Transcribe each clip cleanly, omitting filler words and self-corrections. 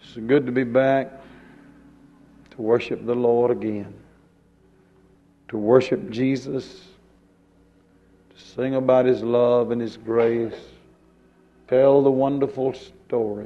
It's good to be back to worship the Lord again, to worship Jesus, to sing about His love and His grace, tell the wonderful story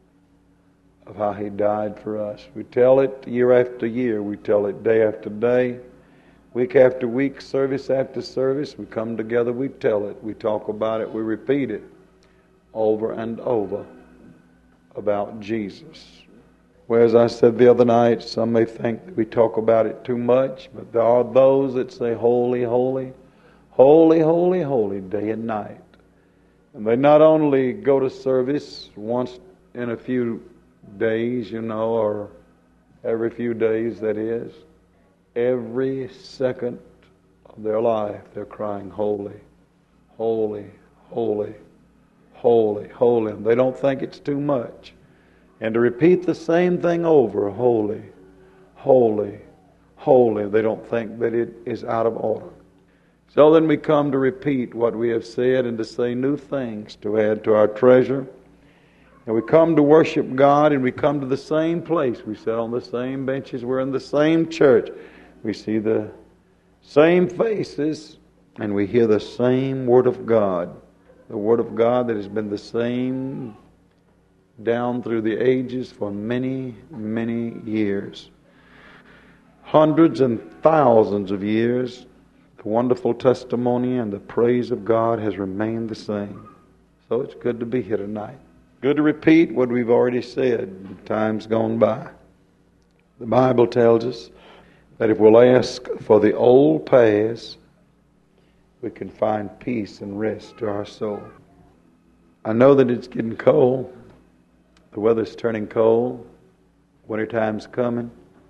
of how He died for us. We tell it year after year. We tell it day after day, week after week, service after service. We come together, we tell it, we talk about it, we repeat it over and over about Jesus. Well, as I said the other night, some may think that we talk about it too much, but there are those that say, holy, holy, holy, holy, holy, day and night. And they not only go to service once in a few days, or every few days, that is. Every second of their life, they're crying, holy, holy, holy, holy, holy. And they don't think it's too much. And to repeat the same thing over, holy, holy, holy, they don't think that it is out of order. So then we come to repeat what we have said and to say new things to add to our treasure. And we come to worship God, and we come to the same place. We sit on the same benches. We're in the same church. We see the same faces, and we hear the same Word of God. The Word of God that has been the same down through the ages for many, many years. Hundreds and thousands of years, the wonderful testimony and the praise of God has remained the same. So it's good to be here tonight. Good to repeat what we've already said in times gone by. The Bible tells us that if we'll ask for the old past, we can find peace and rest to our soul. I know that it's getting cold. The weather's turning cold. Wintertime's coming.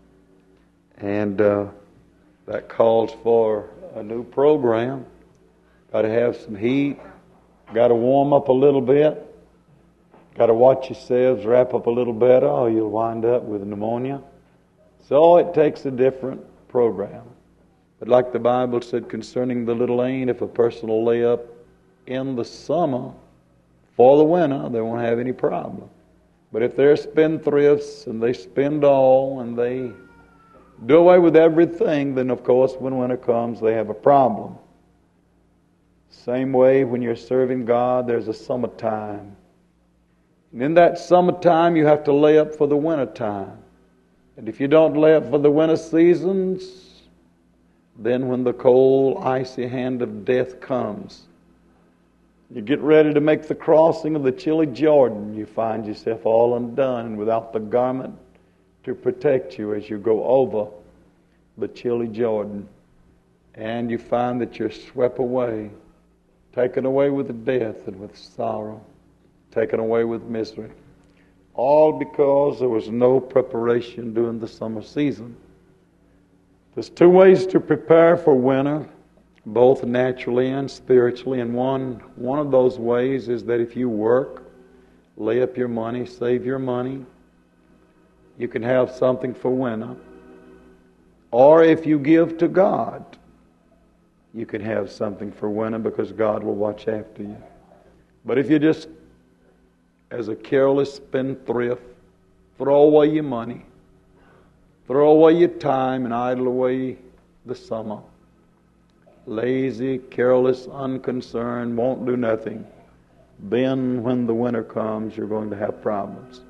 And that calls for a new program. Got to have some heat. Got to warm up a little bit. Got to watch yourselves wrap up a little better or you'll wind up with pneumonia. So it takes a different program. But like the Bible said concerning the little ain't, if a person will lay up in the summer for the winter, they won't have any problem. But if they're spendthrifts and they spend all and they do away with everything, then of course when winter comes they have a problem. Same way when you're serving God, there's a summertime. And in that summertime you have to lay up for the wintertime. And if you don't lay up for the winter seasons, then when the cold, icy hand of death comes, you get ready to make the crossing of the chilly Jordan, you find yourself all undone and without the garment to protect you as you go over the chilly Jordan. And you find that you're swept away, taken away with death and with sorrow, taken away with misery. All because there was no preparation during the summer season. There's two ways to prepare for winter, both naturally and spiritually. And one of those ways is that if you work, lay up your money, save your money, you can have something for winter. Or if you give to God, you can have something for winter because God will watch after you. But if you just, as a careless spendthrift, throw away your money, throw away your time and idle away the summer, lazy, careless, unconcerned, won't do nothing, then when the winter comes, you're going to have problems.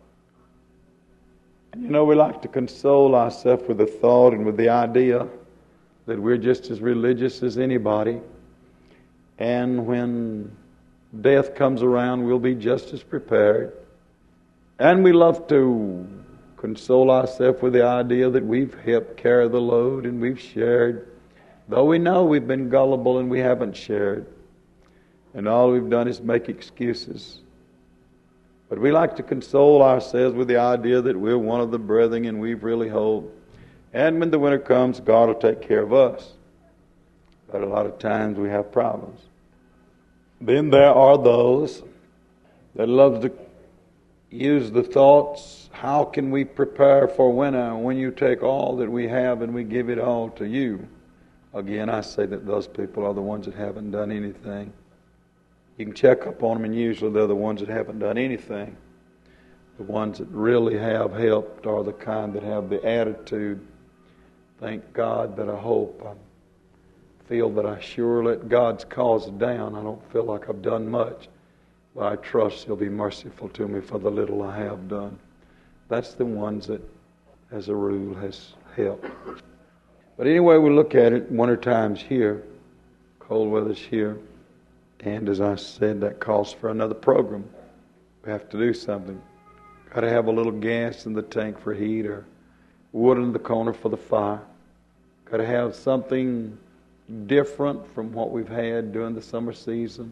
And we like to console ourselves with the thought and with the idea that we're just as religious as anybody. And when death comes around, we'll be just as prepared. And we love to console ourselves with the idea that we've helped carry the load and we've shared, though we know we've been gullible and we haven't shared. And all we've done is make excuses. But we like to console ourselves with the idea that we're one of the brethren and we've really hoped. And when the winter comes, God will take care of us. But a lot of times we have problems. Then there are those that love to use the thoughts, how can we prepare for winter when you take all that we have and we give it all to you? Again, I say that those people are the ones that haven't done anything. You can check up on them, and usually they're the ones that haven't done anything. The ones that really have helped are the kind that have the attitude, thank God, that I hope. I feel that I sure let God's cause down. I don't feel like I've done much, but I trust He'll be merciful to me for the little I have done. That's the ones that, as a rule, has helped. But anyway, we look at it. Winter time's here, cold weather's here, and as I said, that calls for another program. We have to do something. Got to have a little gas in the tank for heat, or wood in the corner for the fire. Got to have something different from what we've had during the summer season.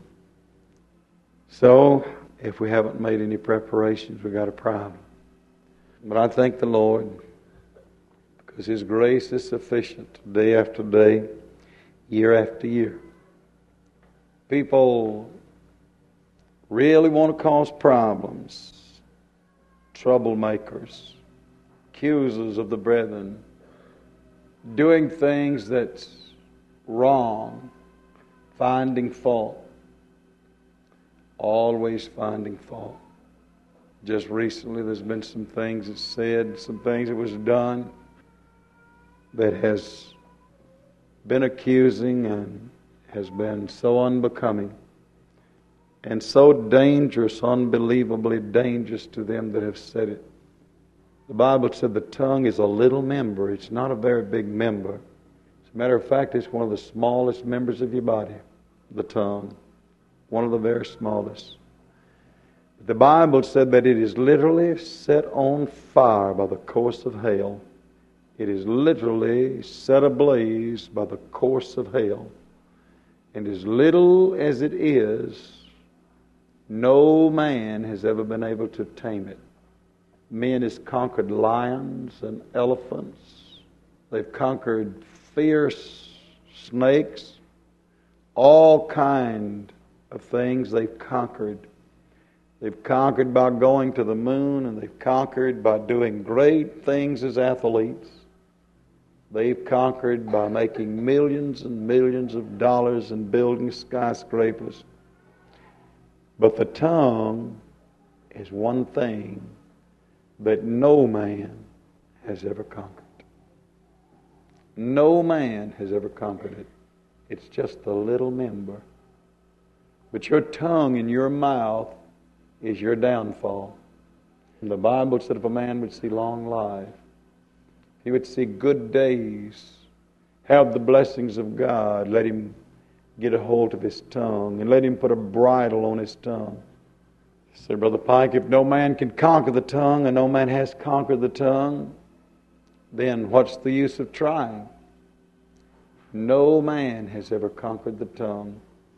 So, if we haven't made any preparations, we've got a problem. But I thank the Lord, because His grace is sufficient day after day, year after year. People really want to cause problems, troublemakers, accusers of the brethren, doing things that's wrong, finding fault, always finding fault. Just recently there's been some things that's said, some things that was done that has been accusing and has been so unbecoming and so dangerous, unbelievably dangerous to them that have said it. The Bible said the tongue is a little member. It's not a very big member. As a matter of fact, it's one of the smallest members of your body, the tongue. One of the very smallest. The Bible said that it is literally set on fire by the course of hell. It is literally set ablaze by the course of hell. And as little as it is, no man has ever been able to tame it. Men has conquered lions and elephants. They've conquered fierce snakes. All kind of things they've conquered. They've conquered by going to the moon, and they've conquered by doing great things as athletes. They've conquered by making millions and millions of dollars and building skyscrapers. But the tongue is one thing that no man has ever conquered. No man has ever conquered it. It's just a little member. But your tongue and your mouth is your downfall. And the Bible said if a man would see long life, he would see good days, have the blessings of God, let him get a hold of his tongue and let him put a bridle on his tongue. Said Brother Pike, if no man can conquer the tongue and no man has conquered the tongue, then what's the use of trying? No man has ever conquered the tongue.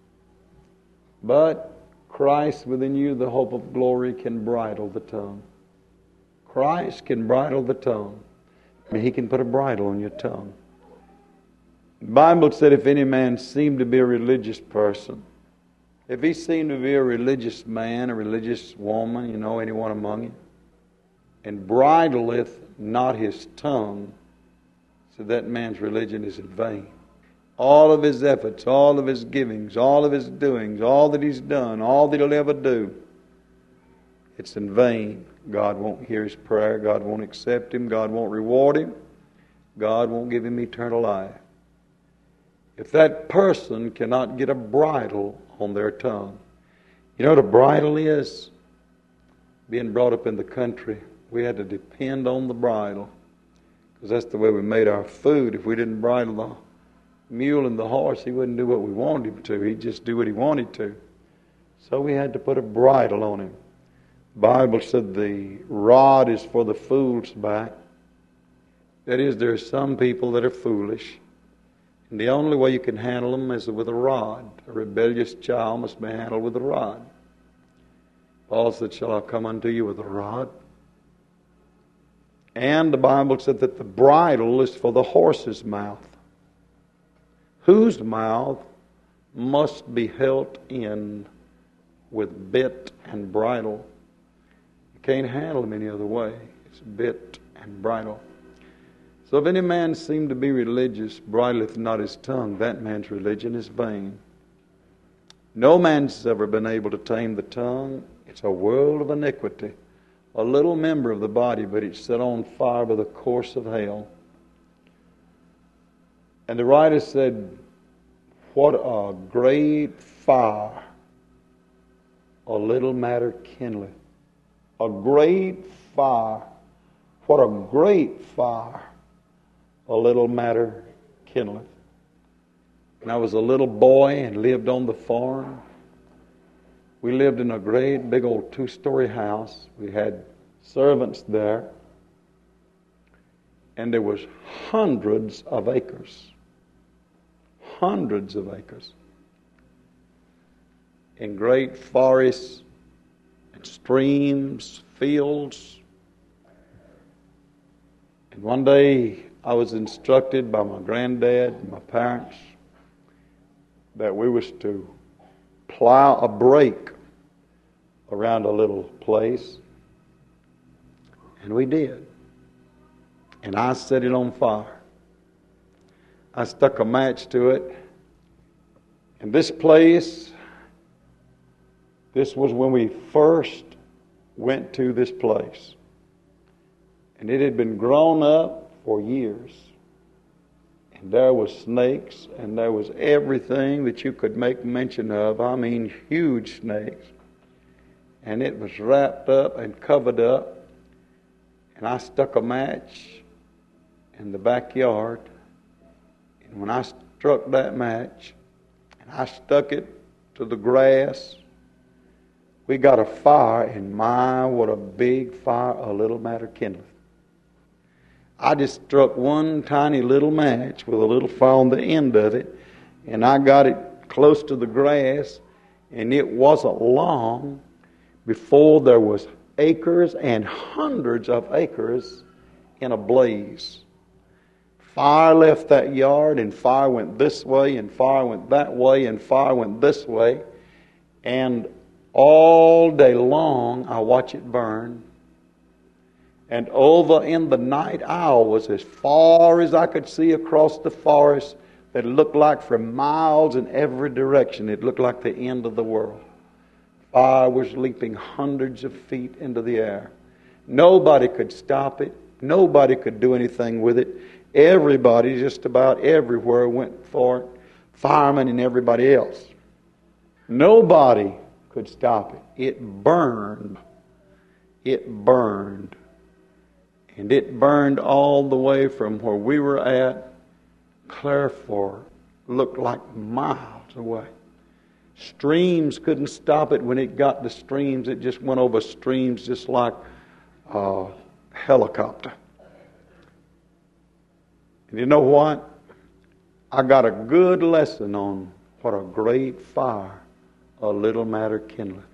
But Christ within you, the hope of glory, can bridle the tongue. Christ can bridle the tongue. He can put a bridle on your tongue. The Bible said if any man seemed to be a religious person, if he seemed to be a religious man, a religious woman, anyone among you, and bridleth not his tongue, so that man's religion is in vain. All of his efforts, all of his givings, all of his doings, all that he's done, all that he'll ever do, it's in vain. God won't hear his prayer. God won't accept him. God won't reward him. God won't give him eternal life. If that person cannot get a bridle on their tongue. You know what a bridle is? Being brought up in the country, we had to depend on the bridle, because that's the way we made our food. If we didn't bridle the mule and the horse, he wouldn't do what we wanted him to. He'd just do what he wanted to. So we had to put a bridle on him. The Bible said the rod is for the fool's back. That is, there are some people that are foolish, and the only way you can handle them is with a rod. A rebellious child must be handled with a rod. Paul said, shall I come unto you with a rod? And the Bible said that the bridle is for the horse's mouth, whose mouth must be held in with bit and bridle. You can't handle them any other way. It's bit and bridle. So if any man seem to be religious, bridleth not his tongue, that man's religion is vain. No man's ever been able to tame the tongue. It's a world of iniquity. a little member of the body, but it's set on fire by the course of hell. And the writer said, what a great fire a little matter kindleth. A great fire. What a great fire a little matter kindleth. When I was a little boy and lived on the farm, we lived in a great big old 2-story house. We had servants there. And there was hundreds of acres. Hundreds of acres. In great forests and streams, fields. And one day I was instructed by my granddad and my parents that we was to plow a break around a little place. And we did. And I set it on fire. I stuck a match to it. And this place, this was when we first went to this place. And it had been grown up for years. And there was snakes, and there was everything that you could make mention of. I mean, huge snakes. And it was wrapped up and covered up. And I stuck a match in the backyard. And when I struck that match, and I stuck it to the grass, we got a fire, and my, what a big fire a little matter kindleth. I just struck one tiny little match with a little fire on the end of it, and I got it close to the grass, and it wasn't long before there was acres and hundreds of acres in a blaze. Fire left that yard, and fire went this way, and fire went that way, and fire went this way. And all day long, I watch it burn. And over in the night hours, as far as I could see across the forest, it looked like for miles in every direction, it looked like the end of the world. Fire was leaping hundreds of feet into the air. Nobody could stop it. Nobody could do anything with it. Everybody, just about everywhere, went for it. Firemen and everybody else. Nobody could stop it. It burned. It burned. And it burned all the way from where we were at, clear for, looked like miles away. Streams couldn't stop it. When it got to streams, it just went over streams just like a helicopter. And you know what? I got a good lesson on what a great fire a little matter kindleth.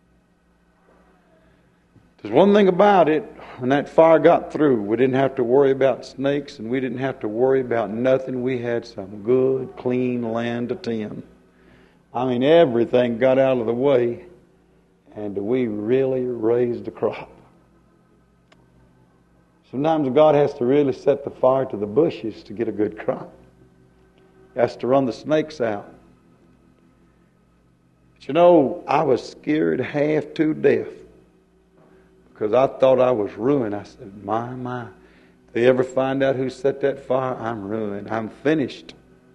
There's one thing about it, when that fire got through, we didn't have to worry about snakes, and we didn't have to worry about nothing. We had some good, clean land to tend. I mean, everything got out of the way, and we really raised a crop. Sometimes God has to really set the fire to the bushes to get a good crop. He has to run the snakes out. But you know, I was scared half to death because I thought I was ruined. I said, my, if they ever find out who set that fire, I'm ruined. I'm finished.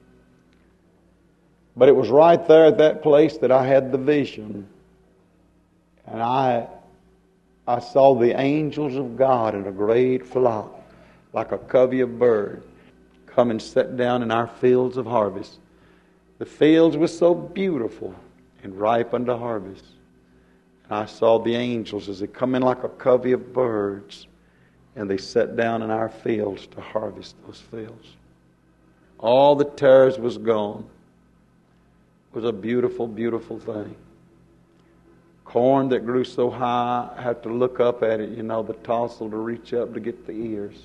But it was right there at that place that I had the vision. And I saw the angels of God in a great flock, like a covey of birds, come and sit down in our fields of harvest. The fields were so beautiful and ripe unto harvest. And I saw the angels as they come in like a covey of birds, and they sat down in our fields to harvest those fields. All the tares was gone. It was a beautiful, beautiful thing. Corn that grew so high, I had to look up at it, you know, the tassel to reach up to get the ears.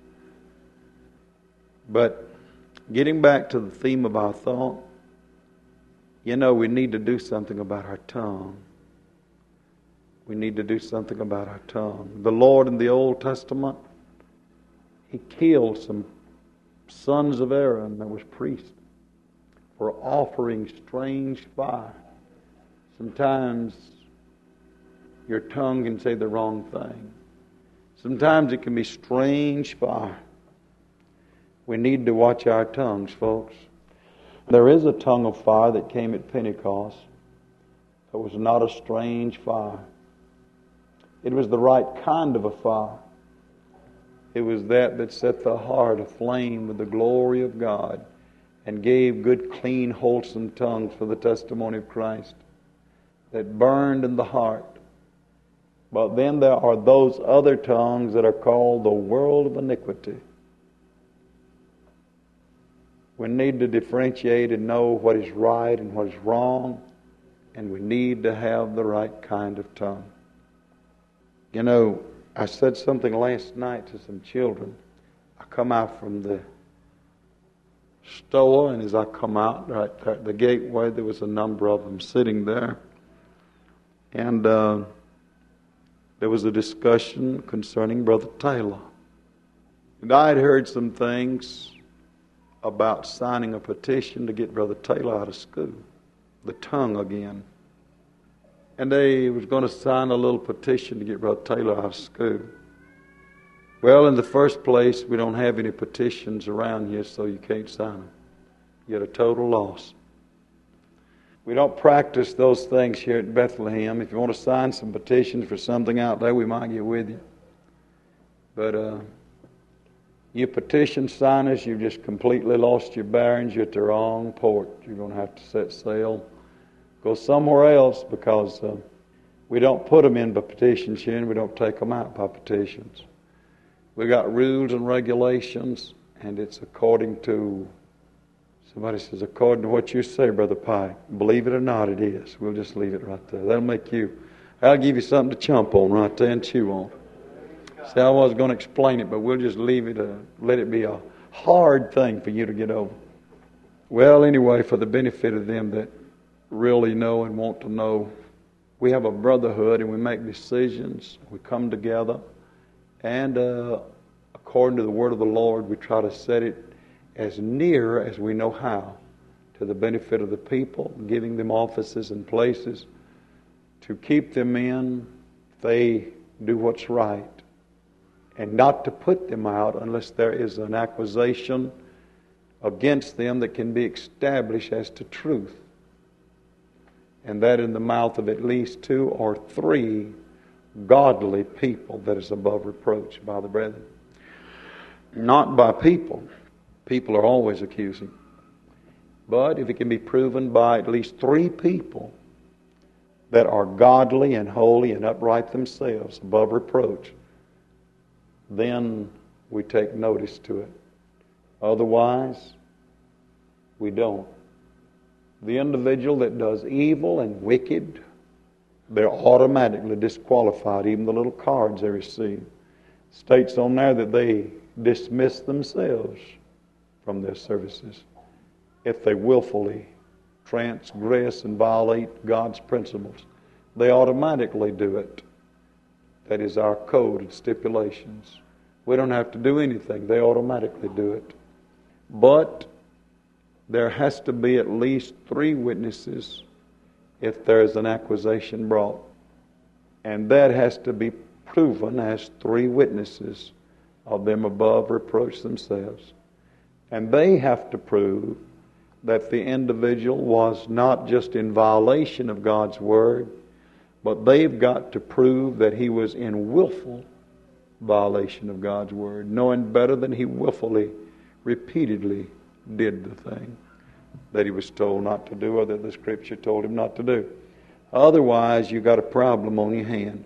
But getting back to the theme of our thought, you know, we need to do something about our tongue. We need to do something about our tongue. The Lord in the Old Testament, He killed some sons of Aaron that was priests for offering strange fire. Sometimes Your tongue can say the wrong thing. Sometimes it can be strange fire. We need to watch our tongues, folks. There is a tongue of fire that came at Pentecost. It was not a strange fire. It was the right kind of a fire. It was that set the heart aflame with the glory of God and gave good, clean, wholesome tongues for the testimony of Christ that burned in the heart. But then there are those other tongues that are called the world of iniquity. We need to differentiate and know what is right and what is wrong, and we need to have the right kind of tongue. You know, I said something last night to some children. I come out from the store, and as I come out right at the gateway, there was a number of them sitting there. And there was a discussion concerning Brother Taylor. And I had heard some things about signing a petition to get Brother Taylor out of school. The tongue again. And they was going to sign a little petition to get Brother Taylor out of school. Well, in the first place, we don't have any petitions around here, so you can't sign them. You're at a total loss. We don't practice those things here at Bethlehem. If you want to sign some petitions for something out there, we might get with you. But you petition signers, you've just completely lost your bearings. You're at the wrong port. You're going to have to set sail, go somewhere else, because we don't put them in by petitions here, and we don't take them out by petitions. We got rules and regulations, and it's according to, somebody says, according to what you say, Brother Pike. Believe it or not, it is. We'll just leave it right there. I'll give you something to chomp on right there and chew on. See, I was going to explain it, but we'll just leave it, let it be a hard thing for you to get over. Well, anyway, for the benefit of them that really know and want to know, we have a brotherhood and we make decisions. We come together, and according to the word of the Lord, we try to set it as near as we know how to the benefit of the people, giving them offices and places to keep them in if they do what's right, and not to put them out unless there is an accusation against them that can be established as to truth. And that in the mouth of at least 2 or 3 godly people that is above reproach by the brethren. Not by people. People are always accusing. But if it can be proven by at least 3 people that are godly and holy and upright themselves, above reproach, then we take notice to it. Otherwise, we don't. The individual that does evil and wicked, they're automatically disqualified. Even the little cards they receive states on there that they dismiss themselves from their services if they willfully transgress and violate God's principles. They automatically do it. That is our code and stipulations. We don't have to do anything. They automatically do it. But there has to be at least 3 witnesses if there is an accusation brought. And that has to be proven as 3 witnesses of them above reproach themselves. And they have to prove that the individual was not just in violation of God's word, but they've got to prove that he was in willful violation of God's word, knowing better than he willfully, repeatedly did the thing that he was told not to do or that the Scripture told him not to do. Otherwise, you got a problem on your hand.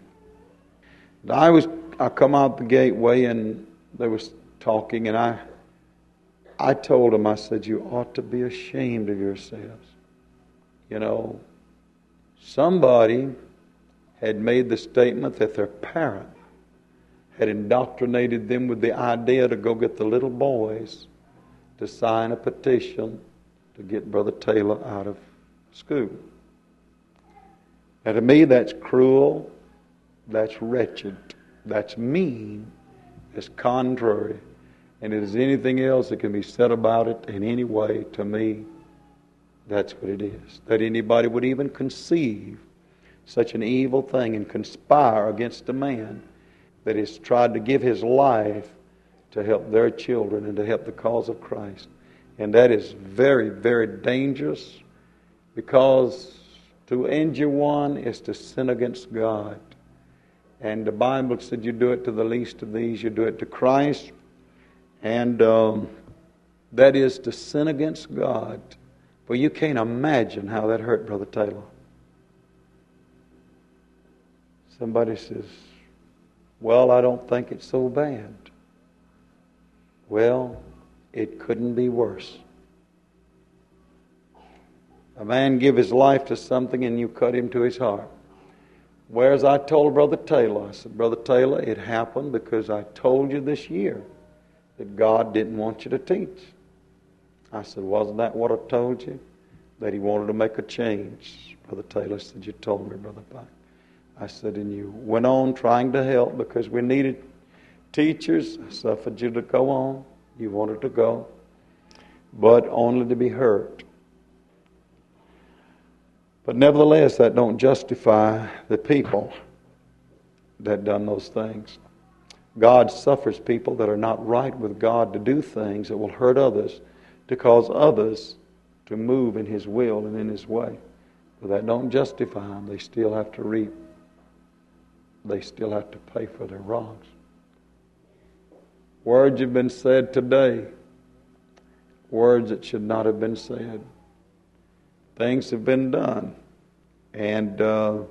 I come out the gateway and they was talking, and I told them, I said, you ought to be ashamed of yourselves. You know, somebody had made the statement that their parent had indoctrinated them with the idea to go get the little boys to sign a petition to get Brother Taylor out of school. Now to me, that's cruel, that's wretched, that's mean, that's contrary. And if there's anything else that can be said about it in any way, to me, that's what it is. That anybody would even conceive such an evil thing and conspire against a man that has tried to give his life to help their children and to help the cause of Christ. And that is very, very dangerous, because to injure one is to sin against God. And the Bible said you do it to the least of these, you do it to Christ. And that is to sin against God. Well, you can't imagine how that hurt Brother Taylor. Somebody says, well, I don't think it's so bad. Well, it couldn't be worse. A man give his life to something and you cut him to his heart. Whereas I told Brother Taylor, I said, Brother Taylor, it happened because I told you this year that God didn't want you to teach. I said, wasn't that what I told you? That He wanted to make a change. Brother Taylor said, you told me, Brother Pike. I said, and you went on trying to help because we needed teachers. I suffered you to go on. You wanted to go, but only to be hurt. But nevertheless, that don't justify the people that done those things. God suffers people that are not right with God to do things that will hurt others, to cause others to move in His will and in His way. But that don't justify them. They still have to reap. They still have to pay for their wrongs. Words have been said today. Words that should not have been said. Things have been done. And there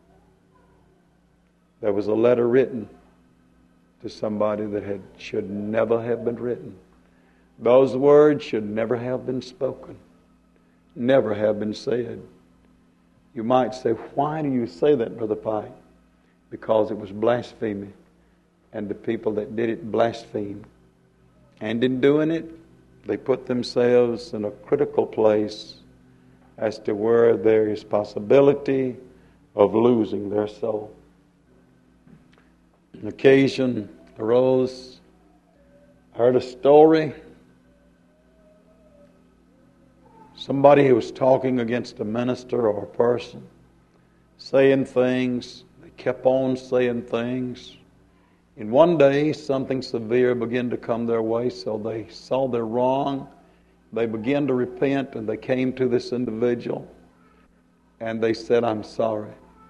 was a letter written to somebody that should never have been written. Those words should never have been spoken. Never have been said. You might say, why do you say that, Brother Pike? Because it was blasphemy. And the people that did it blasphemed. And in doing it, they put themselves in a critical place as to where there is possibility of losing their soul. An occasion arose. I heard a story. Somebody who was talking against a minister or a person, saying things. They kept on saying things. And one day, something severe began to come their way, so they saw their wrong. They began to repent, and they came to this individual, and they said, I'm sorry.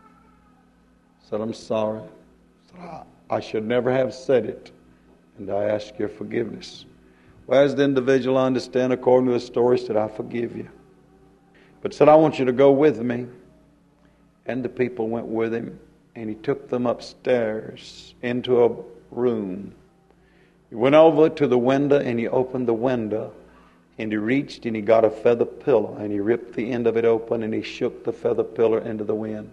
Said, I'm sorry. Said, I should never have said it, and I ask your forgiveness. Well, as the individual, I understand, according to the story, said, I forgive you. But said, I want you to go with me. And the people went with him, and he took them upstairs into a room. He went over to the window, and he opened the window, and he reached and he got a feather pillow, and he ripped the end of it open, and he shook the feather pillow into the wind.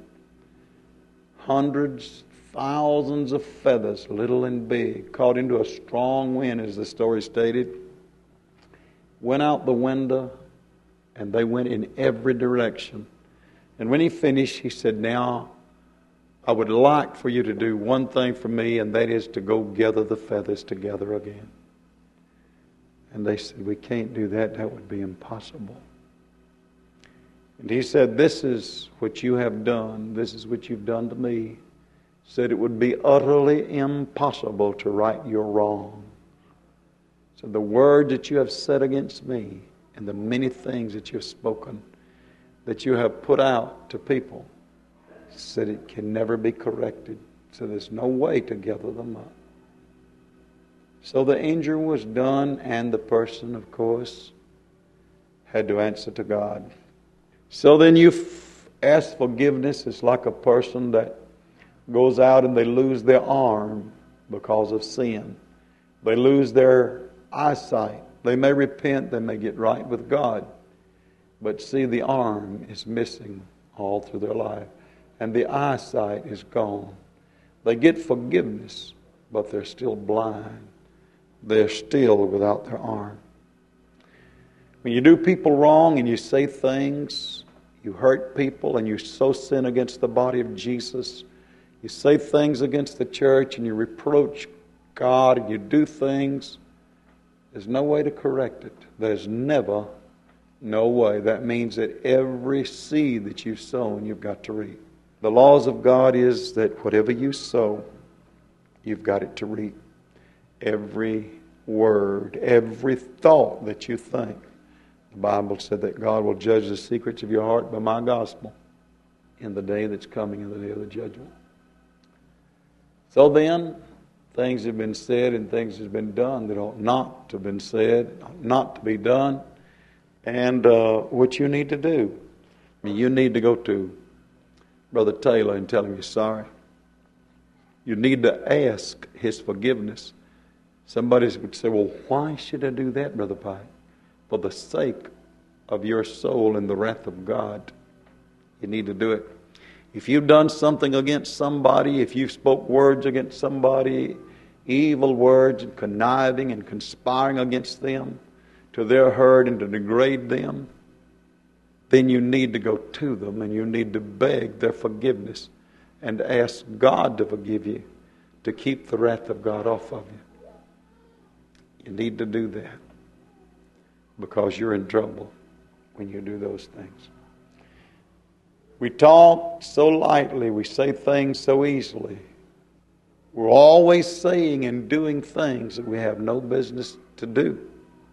Hundreds, thousands of feathers, little and big, caught into a strong wind, as the story stated, went out the window, and they went in every direction. And when he finished, he said, now, I would like for you to do one thing for me, and that is to go gather the feathers together again. And they said, we can't do that. That would be impossible. And he said, this is what you have done. This is what you've done to me. Said it would be utterly impossible to right your wrong. So the word that you have said against me and the many things that you have spoken, that you have put out to people, said it can never be corrected. So there's no way to gather them up. So the injury was done, and the person, of course, had to answer to God. So then you ask forgiveness. It's like a person that goes out and they lose their arm because of sin. They lose their eyesight. They may repent, they may get right with God. But see, the arm is missing all through their life. And the eyesight is gone. They get forgiveness, but they're still blind. They're still without their arm. When you do people wrong and you say things, you hurt people and you so sin against the body of Jesus, you say things against the church and you reproach God and you do things, there's no way to correct it. There's never no way. That means that every seed that you've sown, you've got to reap. The laws of God is that whatever you sow, you've got it to reap. Every word, every thought that you think. The Bible said that God will judge the secrets of your heart by my gospel in the day that's coming, in the day of the judgment. So then, things have been said and things have been done that ought not to have been said, ought not to be done. And what you need to do, you need to go to Brother Taylor and tell him you're sorry. You need to ask his forgiveness. Somebody would say, well, why should I do that, Brother Pike? For the sake of your soul and the wrath of God, you need to do it. If you've done something against somebody, if you spoke words against somebody, evil words and conniving and conspiring against them to their hurt and to degrade them, then you need to go to them and you need to beg their forgiveness and ask God to forgive you, to keep the wrath of God off of you. You need to do that because you're in trouble when you do those things. We talk so lightly, we say things so easily. We're always saying and doing things that we have no business to do.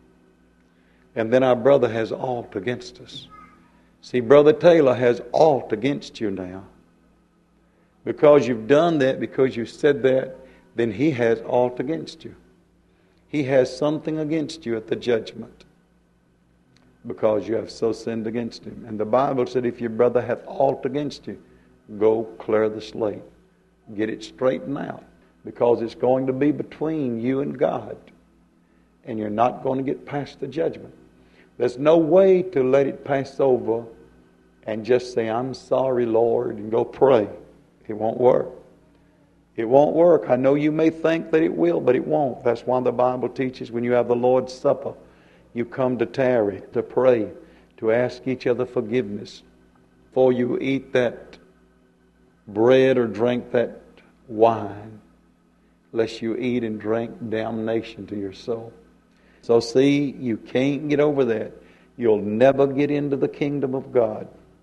And then our brother has aught against us. See, Brother Taylor has aught against you now. Because you've done that, because you said that, then he has aught against you. He has something against you at the judgment because you have so sinned against him. And the Bible said if your brother hath aught against you, go clear the slate. Get it straightened out because it's going to be between you and God. And you're not going to get past the judgment. There's no way to let it pass over and just say, I'm sorry, Lord, and go pray. It won't work. It won't work. I know you may think that it will, but it won't. That's why the Bible teaches when you have the Lord's Supper, you come to tarry, to pray, to ask each other forgiveness. Before you eat that bread or drink that wine, lest you eat and drink damnation to your soul. So see, you can't get over that. You'll never get into the kingdom of God.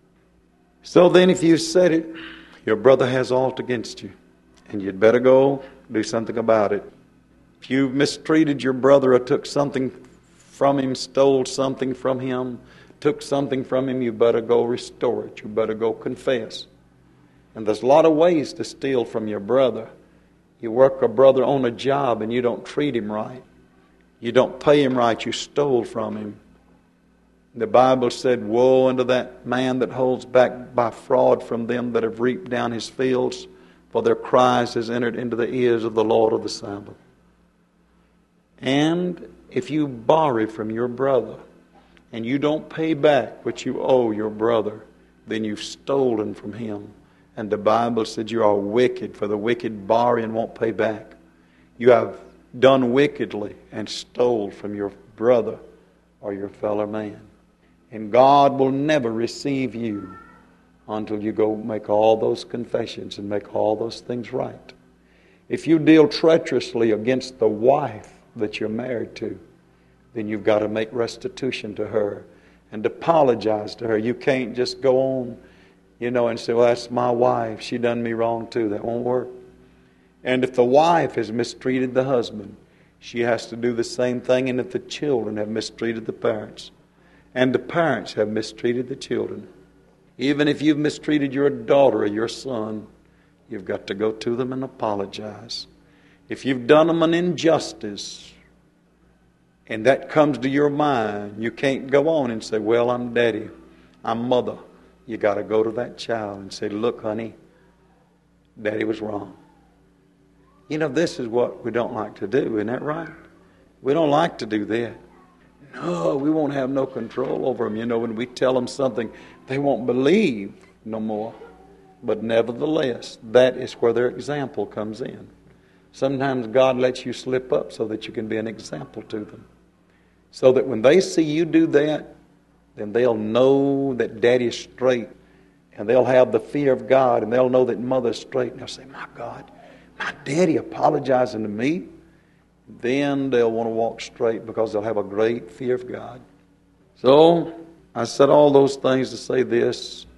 So then if you said it, your brother has aught against you. And you'd better go do something about it. If you've mistreated your brother or took something from him, stole something from him, took something from him, you better go restore it. You better go confess. And there's a lot of ways to steal from your brother. You work a brother on a job and you don't treat him right. You don't pay him right. You stole from him. The Bible said, woe unto that man that holds back by fraud from them that have reaped down his fields, for their cries has entered into the ears of the Lord of the Sabbath. And if you borrow from your brother and you don't pay back what you owe your brother, then you've stolen from him. And the Bible said you are wicked, for the wicked borrow and won't pay back. You have done wickedly and stole from your brother or your fellow man. And God will never receive you until you go make all those confessions and make all those things right. If you deal treacherously against the wife that you're married to, then you've got to make restitution to her and apologize to her. You can't just go on, and say, well, that's my wife. She done me wrong too. That won't work. And if the wife has mistreated the husband, she has to do the same thing. And if the children have mistreated the parents, and the parents have mistreated the children, even if you've mistreated your daughter or your son, you've got to go to them and apologize. If you've done them an injustice, and that comes to your mind, you can't go on and say, well, I'm daddy, I'm mother. You got to go to that child and say, look, honey, daddy was wrong. This is what we don't like to do, isn't that right? We don't like to do that. No, we won't have no control over them. When we tell them something, they won't believe no more. But nevertheless, that is where their example comes in. Sometimes God lets you slip up so that you can be an example to them. So that when they see you do that, then they'll know that daddy's straight. And they'll have the fear of God. And they'll know that mother's straight. And they'll say, my God, my daddy apologizing to me. Then they'll want to walk straight because they'll have a great fear of God. So, I said all those things to say this.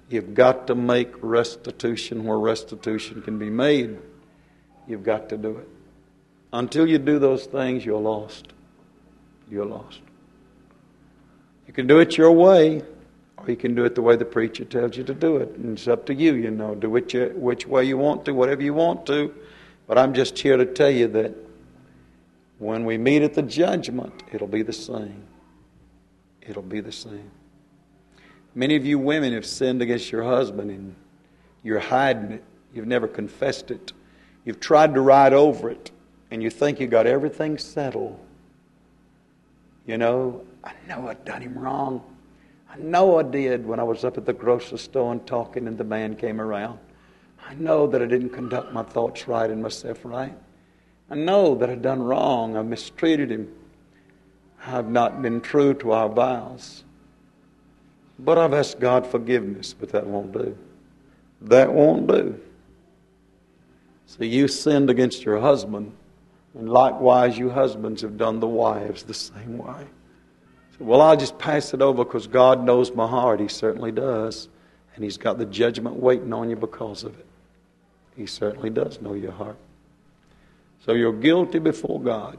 You've got to make restitution where restitution can be made. You've got to do it. Until you do those things, you're lost. You're lost. You can do it your way, or you can do it the way the preacher tells you to do it. And it's up to you, you know. Do it which way you want to, whatever you want to. But I'm just here to tell you that when we meet at the judgment, it'll be the same. It'll be the same. Many of you women have sinned against your husband and you're hiding it. You've never confessed it. You've tried to ride over it and you think you got everything settled. You know, I know I done him wrong. I know I did when I was up at the grocery store and talking and the man came around. I know that I didn't conduct my thoughts right and myself right. I know that I've done wrong. I've mistreated him. I've not been true to our vows. But I've asked God forgiveness, but that won't do. That won't do. So you sinned against your husband, and likewise you husbands have done the wives the same way. So, well, I'll just pass it over because God knows my heart. He certainly does. And He's got the judgment waiting on you because of it. He certainly does know your heart. So you're guilty before God.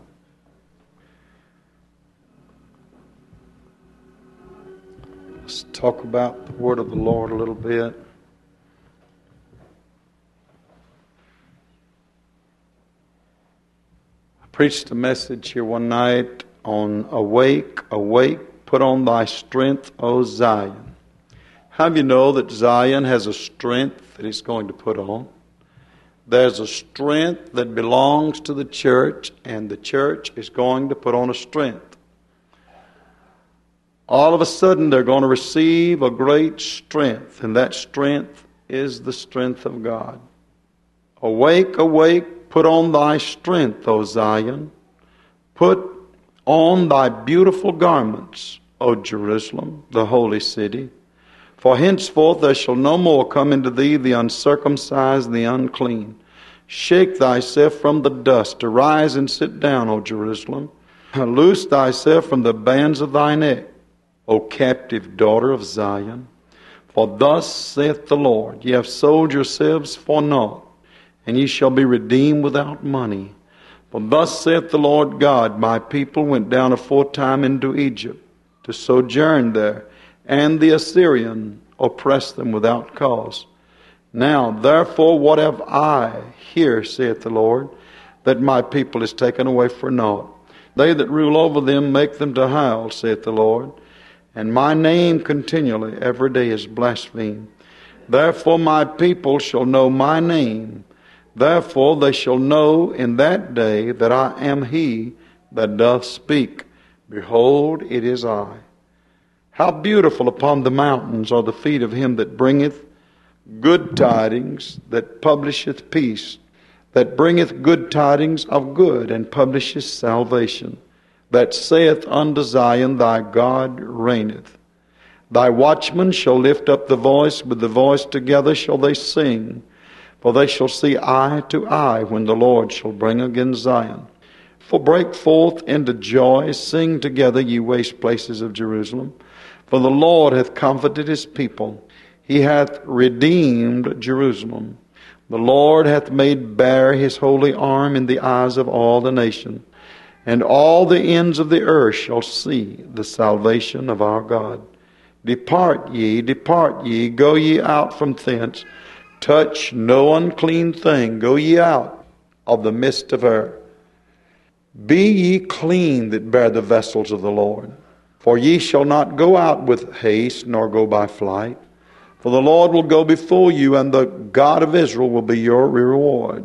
Let's talk about the word of the Lord a little bit. I preached a message here one night on awake, awake, put on thy strength, O Zion. How do you know that Zion has a strength that it's going to put on? There's a strength that belongs to the church, and the church is going to put on a strength. All of a sudden, they're going to receive a great strength, and that strength is the strength of God. Awake, awake, put on thy strength, O Zion. Put on thy beautiful garments, O Jerusalem, the holy city. For henceforth there shall no more come into thee the uncircumcised and the unclean. Shake thyself from the dust, arise and sit down, O Jerusalem. Loose thyself from the bands of thy neck, O captive daughter of Zion. For thus saith the Lord, ye have sold yourselves for naught, and ye shall be redeemed without money. For thus saith the Lord God, my people went down aforetime into Egypt, to sojourn there, and the Assyrian oppressed them without cause. Now, therefore, what have I here, saith the Lord, that my people is taken away for naught? They that rule over them make them to howl, saith the Lord. And my name continually every day is blasphemed. Therefore my people shall know my name. Therefore they shall know in that day that I am He that doth speak. Behold, it is I. How beautiful upon the mountains are the feet of him that bringeth good tidings, that publisheth peace, that bringeth good tidings of good, and publisheth salvation, that saith unto Zion, thy God reigneth. Thy watchmen shall lift up the voice, with the voice together shall they sing. For they shall see eye to eye when the Lord shall bring again Zion. For break forth into joy, sing together, ye waste places of Jerusalem. For the Lord hath comforted his people. He hath redeemed Jerusalem. The Lord hath made bare his holy arm in the eyes of all the nations. And all the ends of the earth shall see the salvation of our God. Depart ye, go ye out from thence. Touch no unclean thing, go ye out of the midst of her. Be ye clean that bear the vessels of the Lord. For ye shall not go out with haste, nor go by flight. For the Lord will go before you, and the God of Israel will be your reward.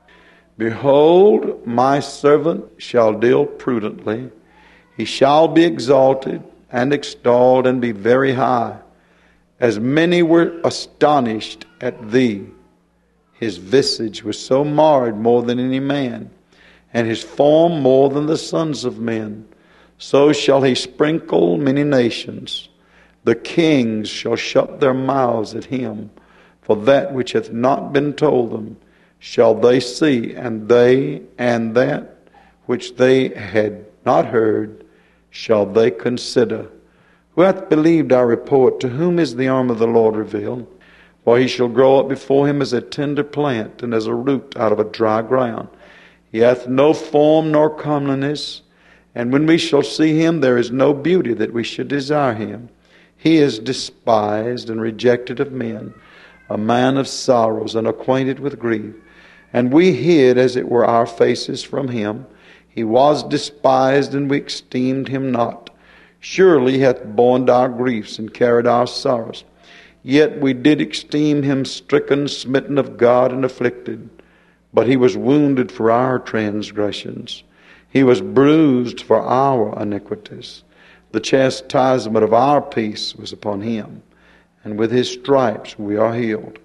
Behold, my servant shall deal prudently. He shall be exalted and extolled and be very high. As many were astonished at thee. His visage was so marred more than any man, and his form more than the sons of men. So shall he sprinkle many nations. The kings shall shut their mouths at him. For that which hath not been told them shall they see, and that which they had not heard shall they consider. Who hath believed our report? To whom is the arm of the Lord revealed? For he shall grow up before him as a tender plant, and as a root out of a dry ground. He hath no form nor comeliness, and when we shall see him, there is no beauty that we should desire him. He is despised and rejected of men, a man of sorrows and acquainted with grief. And we hid, as it were, our faces from him. He was despised, and we esteemed him not. Surely he hath borne our griefs and carried our sorrows. Yet we did esteem him stricken, smitten of God, and afflicted. But he was wounded for our transgressions. He was bruised for our iniquities. The chastisement of our peace was upon him, and with his stripes we are healed.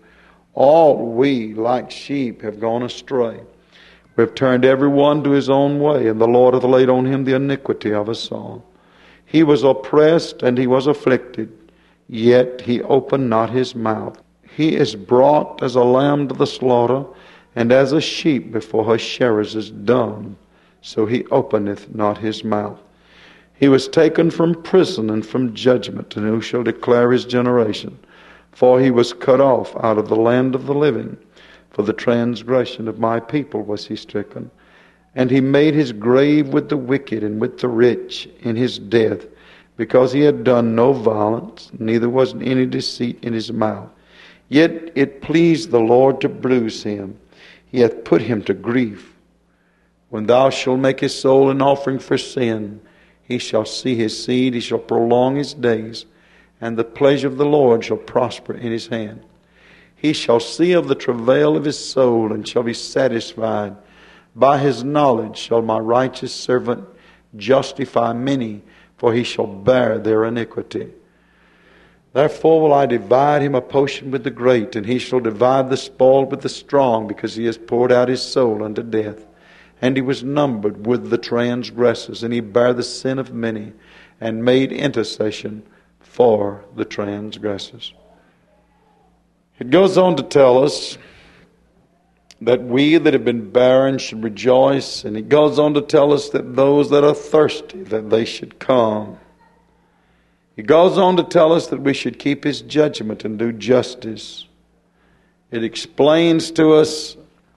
All we, like sheep, have gone astray. We have turned every one to his own way, and the Lord hath laid on him the iniquity of us all. He was oppressed, and he was afflicted, yet he opened not his mouth. He is brought as a lamb to the slaughter, and as a sheep before her shearers is dumb, so he openeth not his mouth. He was taken from prison and from judgment, and who shall declare his generation? For he was cut off out of the land of the living. For the transgression of my people was he stricken. And he made his grave with the wicked and with the rich in his death, because he had done no violence, neither was any deceit in his mouth. Yet it pleased the Lord to bruise him. He hath put him to grief. When thou shalt make his soul an offering for sin, he shall see his seed, he shall prolong his days, and the pleasure of the Lord shall prosper in his hand. He shall see of the travail of his soul, and shall be satisfied. By his knowledge shall my righteous servant justify many, for he shall bear their iniquity. Therefore will I divide him a portion with the great, and he shall divide the spoil with the strong, because he has poured out his soul unto death. And he was numbered with the transgressors, and he bare the sin of many, and made intercession for the transgressors. It goes on to tell us that we that have been barren should rejoice, and it goes on to tell us that those that are thirsty, that they should come. It goes on to tell us that we should keep his judgment and do justice. It explains to us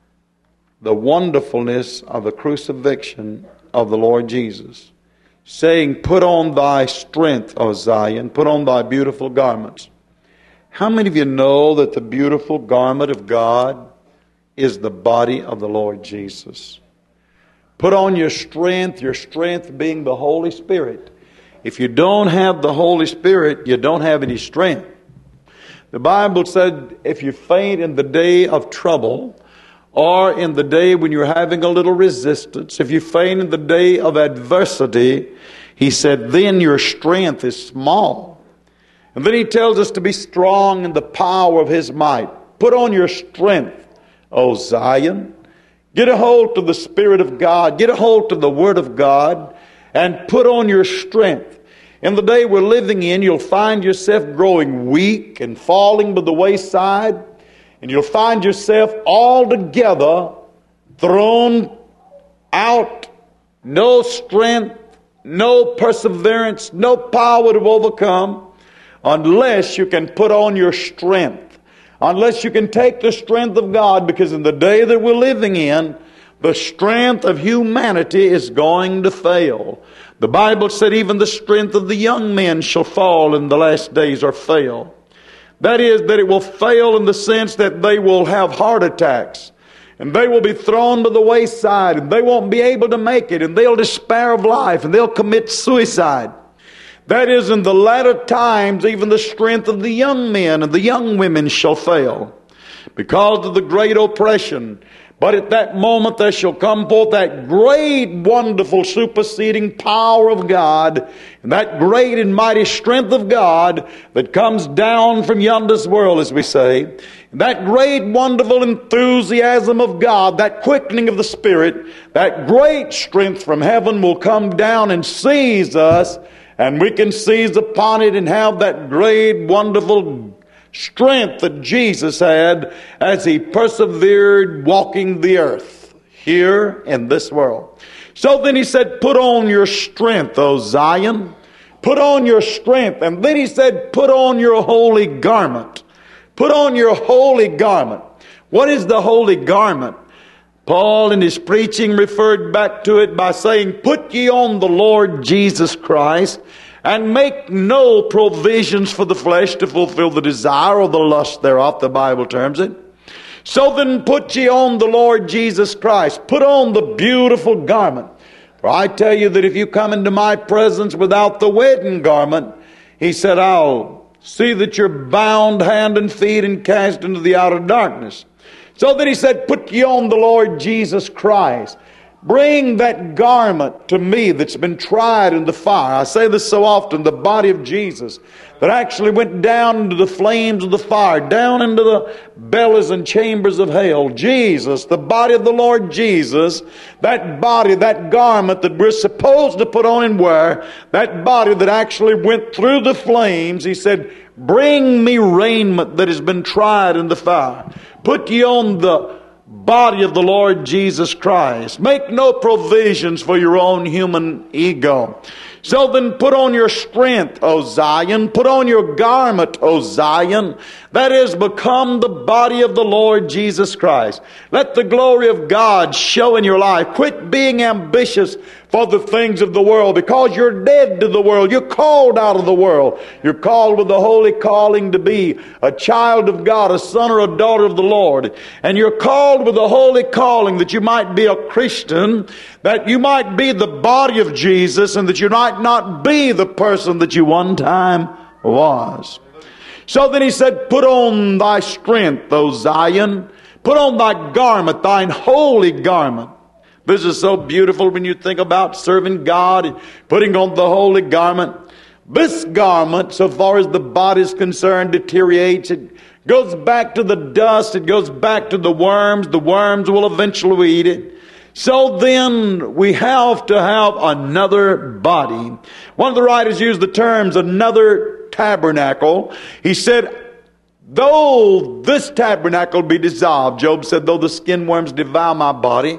the wonderfulness of the crucifixion of the Lord Jesus, saying, put on thy strength, O Zion, put on thy beautiful garments. How many of you know that the beautiful garment of God is the body of the Lord Jesus? Put on your strength being the Holy Spirit. If you don't have the Holy Spirit, you don't have any strength. The Bible said, if you faint in the day of trouble, or in the day when you're having a little resistance, if you faint in the day of adversity, he said, then your strength is small. And then he tells us to be strong in the power of his might. Put on your strength, O Zion. Get a hold to the Spirit of God. Get a hold to the Word of God. And put on your strength. In the day we're living in, you'll find yourself growing weak and falling by the wayside. And you'll find yourself altogether thrown out. No strength, no perseverance, no power to overcome, unless you can put on your strength. Unless you can take the strength of God, because in the day that we're living in, the strength of humanity is going to fail. The Bible said even the strength of the young men shall fall in the last days, or fail. That is, that it will fail in the sense that they will have heart attacks, and they will be thrown by the wayside, and they won't be able to make it, and they'll despair of life, and they'll commit suicide. That is, in the latter times, even the strength of the young men and the young women shall fail because of the great oppression. But at that moment there shall come forth that great, wonderful, superseding power of God, and that great and mighty strength of God that comes down from yonder's world, as we say. And that great, wonderful enthusiasm of God, that quickening of the Spirit, that great strength from heaven will come down and seize us, and we can seize upon it and have that great, wonderful strength that Jesus had as he persevered walking the earth here in this world. So then he said, put on your strength, O Zion. Put on your strength. And then he said, put on your holy garment. Put on your holy garment. What is the holy garment? Paul in his preaching referred back to it by saying, put ye on the Lord Jesus Christ, and make no provisions for the flesh to fulfill the desire or the lust thereof, the Bible terms it. So then put ye on the Lord Jesus Christ. Put on the beautiful garment. For I tell you that if you come into my presence without the wedding garment, he said, I'll see that you're bound hand and feet and cast into the outer darkness. So then he said, put ye on the Lord Jesus Christ. Bring that garment to me that's been tried in the fire. I say this so often, the body of Jesus that actually went down into the flames of the fire, down into the bellies and chambers of hell. Jesus, the body of the Lord Jesus, that body, that garment that we're supposed to put on and wear, that body that actually went through the flames, he said, bring me raiment that has been tried in the fire. Put ye on the body of the Lord Jesus Christ. Make no provisions for your own human ego. So then put on your strength, O Zion. Put on your garment, O Zion. That is, become the body of the Lord Jesus Christ. Let the glory of God show in your life. Quit being ambitious for the things of the world, because you're dead to the world. You're called out of the world. You're called with the holy calling to be a child of God, a son or a daughter of the Lord. And you're called with the holy calling that you might be a Christian, that you might be the body of Jesus, and that you might not be the person that you one time was. So then he said, put on thy strength, O Zion. Put on thy garment, thine holy garment. This is so beautiful when you think about serving God and putting on the holy garment. This garment, so far as the body is concerned, deteriorates. It goes back to the dust. It goes back to the worms. The worms will eventually eat it. So then we have to have another body. One of the writers used the terms another tabernacle. He said, though this tabernacle be dissolved, Job said, though the skin worms devour my body,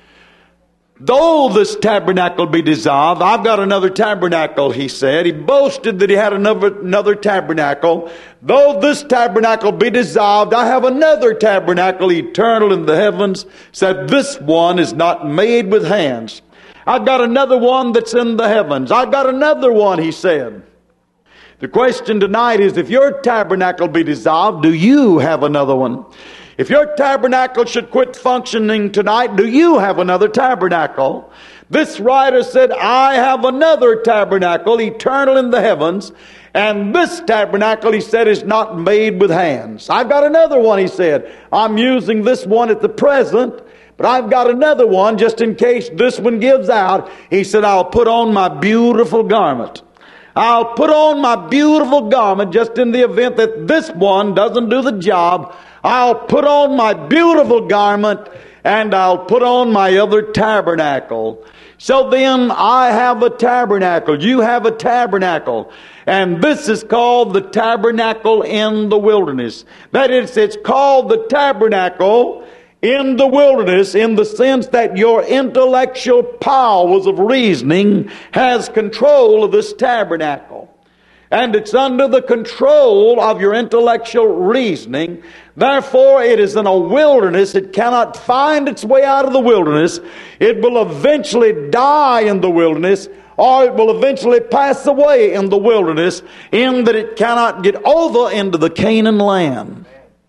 though this tabernacle be dissolved, I've got another tabernacle, he said. He boasted that he had another tabernacle. Though this tabernacle be dissolved, I have another tabernacle eternal in the heavens. Said this one is not made with hands. I've got another one that's in the heavens. I've got another one, he said. The question tonight is, if your tabernacle be dissolved, do you have another one? If your tabernacle should quit functioning tonight, do you have another tabernacle? This writer said, I have another tabernacle, eternal in the heavens, and this tabernacle, he said, is not made with hands. I've got another one, he said. I'm using this one at the present, but I've got another one just in case this one gives out. He said, I'll put on my beautiful garment. I'll put on my beautiful garment just in the event that this one doesn't do the job. I'll put on my beautiful garment and I'll put on my other tabernacle. So then I have a tabernacle. You have a tabernacle. And this is called the tabernacle in the wilderness. That is, it's called the tabernacle in the wilderness in the sense that your intellectual powers of reasoning has control of this tabernacle. And it's under the control of your intellectual reasoning. Therefore, it is in a wilderness. It cannot find its way out of the wilderness. It will eventually die in the wilderness, or it will eventually pass away in the wilderness, in that it cannot get over into the Canaan land.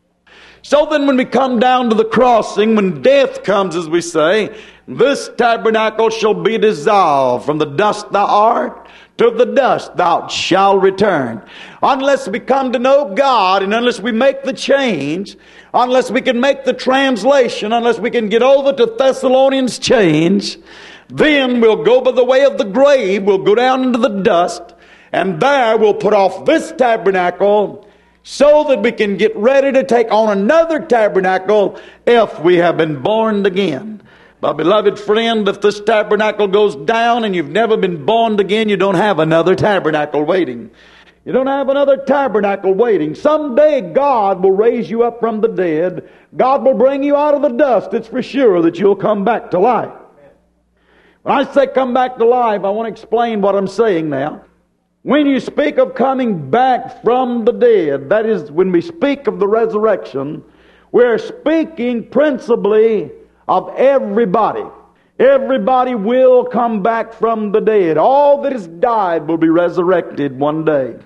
So then when we come down to the crossing, when death comes, as we say, this tabernacle shall be dissolved. From the dust thou art, to the dust thou shalt return. Unless we come to know God, and unless we make the change, unless we can make the translation, unless we can get over to Thessalonians change, then we'll go by the way of the grave. We'll go down into the dust, and there we'll put off this tabernacle so that we can get ready to take on another tabernacle if we have been born again. My beloved friend, if this tabernacle goes down and you've never been born again, you don't have another tabernacle waiting. You don't have another tabernacle waiting. Someday God will raise you up from the dead. God will bring you out of the dust. It's for sure that you'll come back to life. When I say come back to life, I want to explain what I'm saying now. When you speak of coming back from the dead, that is, when we speak of the resurrection, we're speaking principally of everybody. Everybody will come back from the dead. All that has died will be resurrected one day.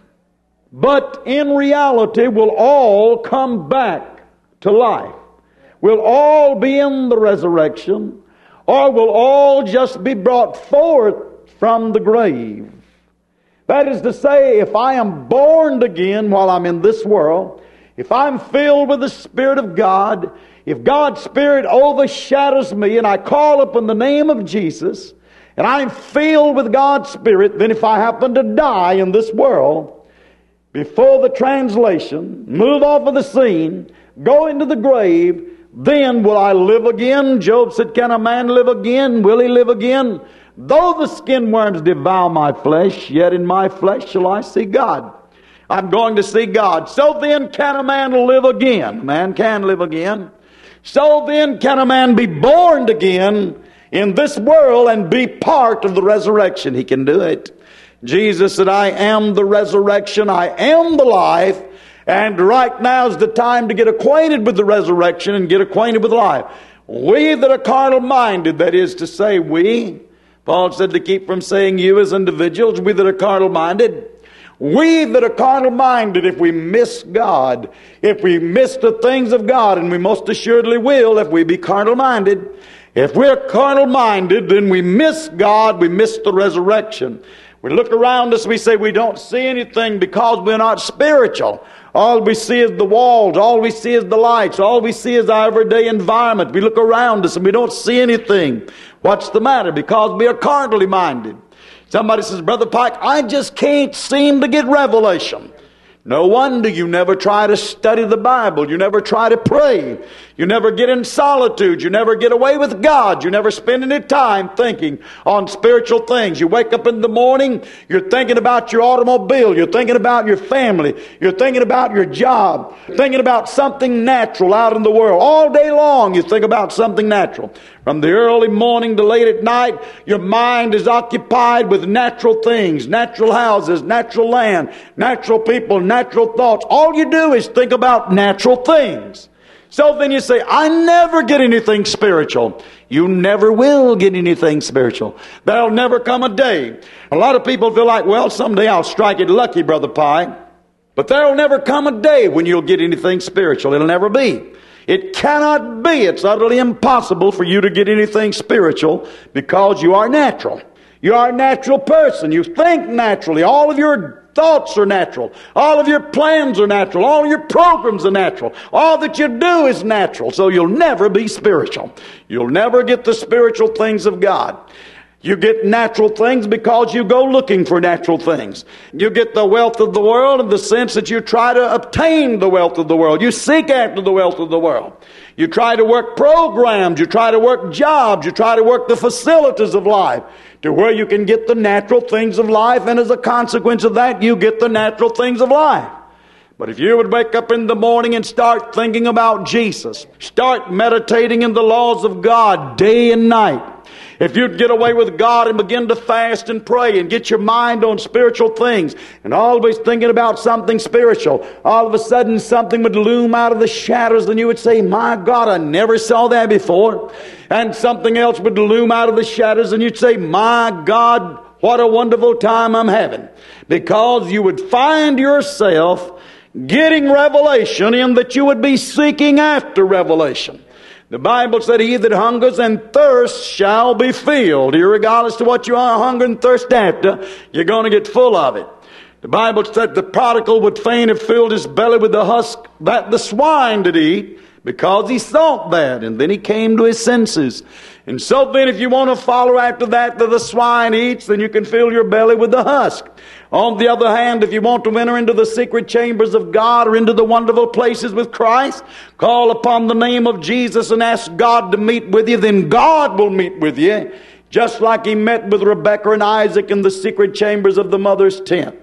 But in reality, we'll all come back to life. We'll all be in the resurrection, or we'll all just be brought forth from the grave. That is to say, if I am born again while I'm in this world, if I'm filled with the Spirit of God, if God's Spirit overshadows me and I call upon the name of Jesus, and I'm filled with God's Spirit, then if I happen to die in this world, before the translation, move off of the scene, go into the grave, then will I live again? Job said, can a man live again? Will he live again? Though the skin worms devour my flesh, yet in my flesh shall I see God. I'm going to see God. So then can a man live again? A man can live again. So then can a man be born again in this world and be part of the resurrection? He can do it. Jesus said, I am the resurrection, I am the life, and right now is the time to get acquainted with the resurrection and get acquainted with life. We that are carnal minded, that is to say we, Paul said to keep from saying you as individuals, we that are carnal minded, we that are carnal minded, if we miss God, if we miss the things of God, and we most assuredly will if we be carnal minded, if we're carnal minded, then we miss God, we miss the resurrection. We look around us, we say we don't see anything because we're not spiritual. All we see is the walls, all we see is the lights, all we see is our everyday environment. We look around us and we don't see anything. What's the matter? Because we are carnally minded. Somebody says, Brother Pike, I just can't seem to get revelation. No wonder you never try to study the Bible. You never try to pray. You never get in solitude. You never get away with God. You never spend any time thinking on spiritual things. You wake up in the morning, you're thinking about your automobile. You're thinking about your family. You're thinking about your job. You're thinking about something natural out in the world. All day long you think about something natural. From the early morning to late at night, your mind is occupied with natural things, natural houses, natural land, natural people, natural thoughts. All you do is think about natural things. So then you say, I never get anything spiritual. You never will get anything spiritual. There'll never come a day. A lot of people feel like, well, someday I'll strike it lucky, Brother Pye. But there'll never come a day when you'll get anything spiritual. It'll never be. It cannot be. It's utterly impossible for you to get anything spiritual because you are natural. You are a natural person. You think naturally. All of your thoughts are natural. All of your plans are natural. All of your programs are natural. All that you do is natural. So you'll never be spiritual. You'll never get the spiritual things of God. You get natural things because you go looking for natural things. You get the wealth of the world in the sense that you try to obtain the wealth of the world. You seek after the wealth of the world. You try to work programs. You try to work jobs. You try to work the facilities of life to where you can get the natural things of life, and as a consequence of that, you get the natural things of life. But if you would wake up in the morning and start thinking about Jesus, start meditating in the laws of God day and night, if you'd get away with God and begin to fast and pray and get your mind on spiritual things and always thinking about something spiritual, all of a sudden something would loom out of the shadows and you would say, my God, I never saw that before. And something else would loom out of the shadows and you'd say, my God, what a wonderful time I'm having. Because you would find yourself getting revelation in that you would be seeking after revelation. The Bible said, he that hungers and thirsts shall be filled. Irregardless to what you are hunger and thirst after, you're going to get full of it. The Bible said the prodigal would fain have filled his belly with the husk that the swine did eat, because he thought that, and then he came to his senses. And so then if you want to follow after that the swine eats, then you can fill your belly with the husk. On the other hand, if you want to enter into the secret chambers of God or into the wonderful places with Christ, call upon the name of Jesus and ask God to meet with you, then God will meet with you, just like he met with Rebekah and Isaac in the secret chambers of the mother's tent.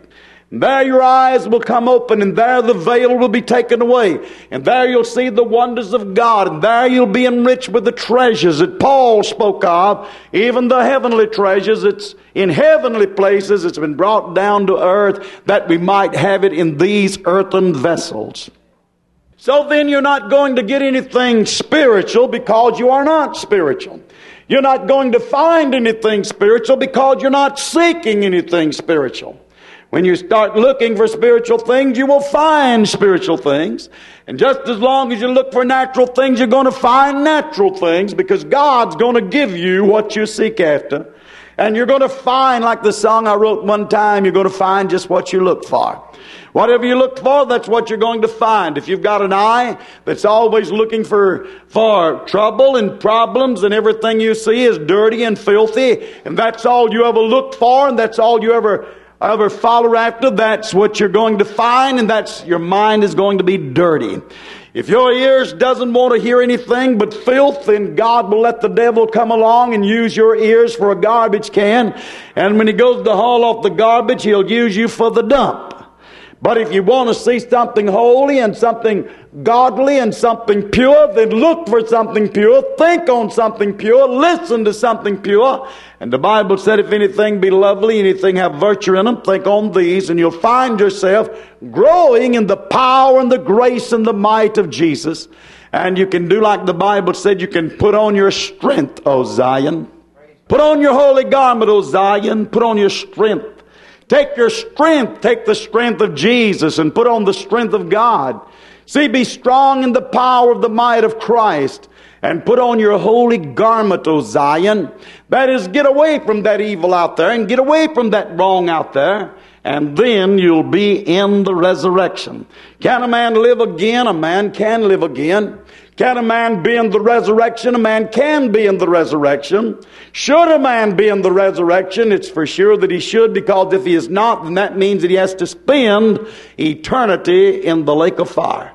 And there your eyes will come open, and there the veil will be taken away. And there you'll see the wonders of God, and there you'll be enriched with the treasures that Paul spoke of, even the heavenly treasures. It's in heavenly places. It's been brought down to earth that we might have it in these earthen vessels. So then you're not going to get anything spiritual because you are not spiritual. You're not going to find anything spiritual because you're not seeking anything spiritual. When you start looking for spiritual things, you will find spiritual things. And just as long as you look for natural things, you're going to find natural things, because God's going to give you what you seek after. And you're going to find, like the song I wrote one time, you're going to find just what you look for. Whatever you look for, that's what you're going to find. If you've got an eye that's always looking for trouble and problems, and everything you see is dirty and filthy, and that's all you ever look for, and that's all you ever follow after, that's what you're going to find, and that's your mind is going to be dirty. If your ears doesn't want to hear anything but filth, then God will let the devil come along and use your ears for a garbage can. And when he goes to haul off the garbage, he'll use you for the dump. But if you want to see something holy and something godly and something pure, then look for something pure, think on something pure, listen to something pure. And the Bible said, if anything be lovely, anything have virtue in them, think on these, and you'll find yourself growing in the power and the grace and the might of Jesus. And you can do like the Bible said, you can put on your strength, O Zion. Put on your holy garment, O Zion. Put on your strength. Take your strength, take the strength of Jesus, and put on the strength of God. See, be strong in the power of the might of Christ, and put on your holy garment, O Zion. That is, get away from that evil out there, and get away from that wrong out there, and then you'll be in the resurrection. Can a man live again? A man can live again. Can a man be in the resurrection? A man can be in the resurrection. Should a man be in the resurrection? It's for sure that he should, because if he is not, then that means that he has to spend eternity in the lake of fire.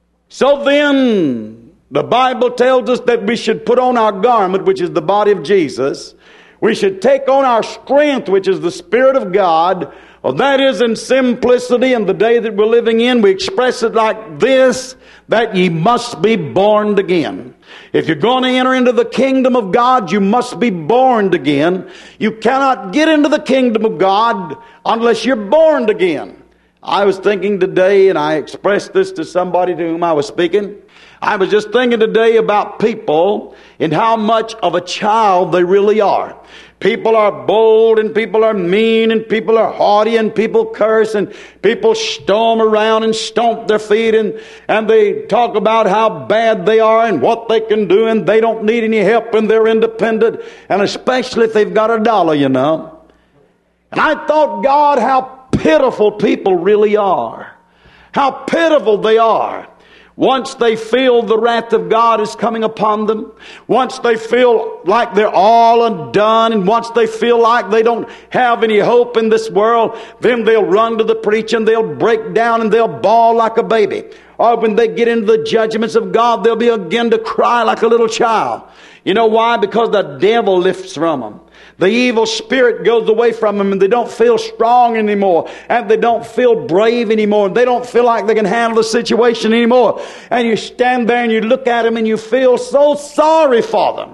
So then, the Bible tells us that we should put on our garment, which is the body of Jesus. We should take on our strength, which is the Spirit of God. Well, that is, in simplicity, in the day that we're living in, we express it like this, that ye must be born again. If you're going to enter into the kingdom of God, you must be born again. You cannot get into the kingdom of God unless you're born again. I was thinking today, and I expressed this to somebody to whom I was speaking. I was just thinking today about people and how much of a child they really are. People are bold, and people are mean, and people are haughty, and people curse, and people storm around and stomp their feet, and they talk about how bad they are and what they can do, and they don't need any help, and they're independent, and especially if they've got $1, you know. And I thought, God, how pitiful people really are. How pitiful they are. Once they feel the wrath of God is coming upon them, once they feel like they're all undone, and once they feel like they don't have any hope in this world, then they'll run to the preacher and they'll break down and they'll bawl like a baby. Or when they get into the judgments of God, they'll be again to cry like a little child. You know why? Because the devil lifts from them. The evil spirit goes away from them, and they don't feel strong anymore, and they don't feel brave anymore, and they don't feel like they can handle the situation anymore. And you stand there and you look at them and you feel so sorry for them.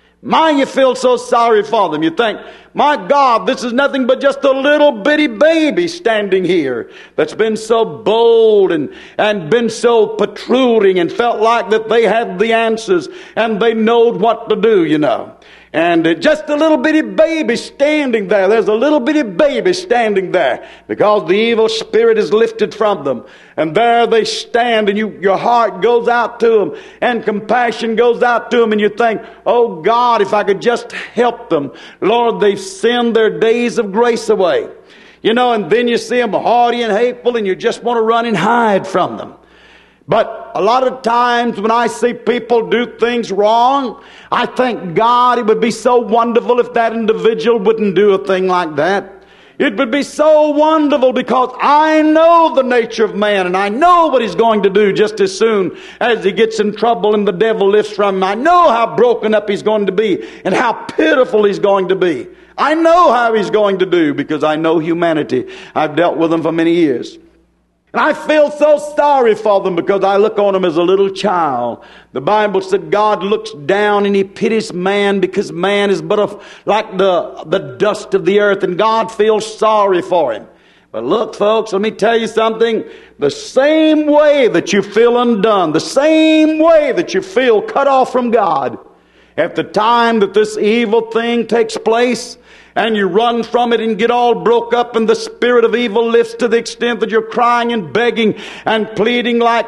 You feel so sorry for them. You think, my God, this is nothing but just a little bitty baby standing here that's been so bold and been so protruding and felt like that they had the answers and they knowed what to do, you know. And just a little bitty baby standing there. There's a little bitty baby standing there because the evil spirit is lifted from them. And there they stand, and your heart goes out to them, and compassion goes out to them, and you think, oh God, if I could just help them. Lord, they've sinned their days of grace away. You know, and then you see them haughty and hateful, and you just want to run and hide from them. But a lot of times when I see people do things wrong, I think, God, it would be so wonderful if that individual wouldn't do a thing like that. It would be so wonderful because I know the nature of man and I know what he's going to do just as soon as he gets in trouble and the devil lifts from him. I know how broken up he's going to be and how pitiful he's going to be. I know how he's going to do because I know humanity. I've dealt with them for many years. And I feel so sorry for them because I look on them as a little child. The Bible said God looks down and he pities man because man is but like the dust of the earth, and God feels sorry for him. But look, folks, let me tell you something. The same way that you feel undone, the same way that you feel cut off from God, at the time that this evil thing takes place, and you run from it and get all broke up, and the spirit of evil lifts to the extent that you're crying and begging and pleading like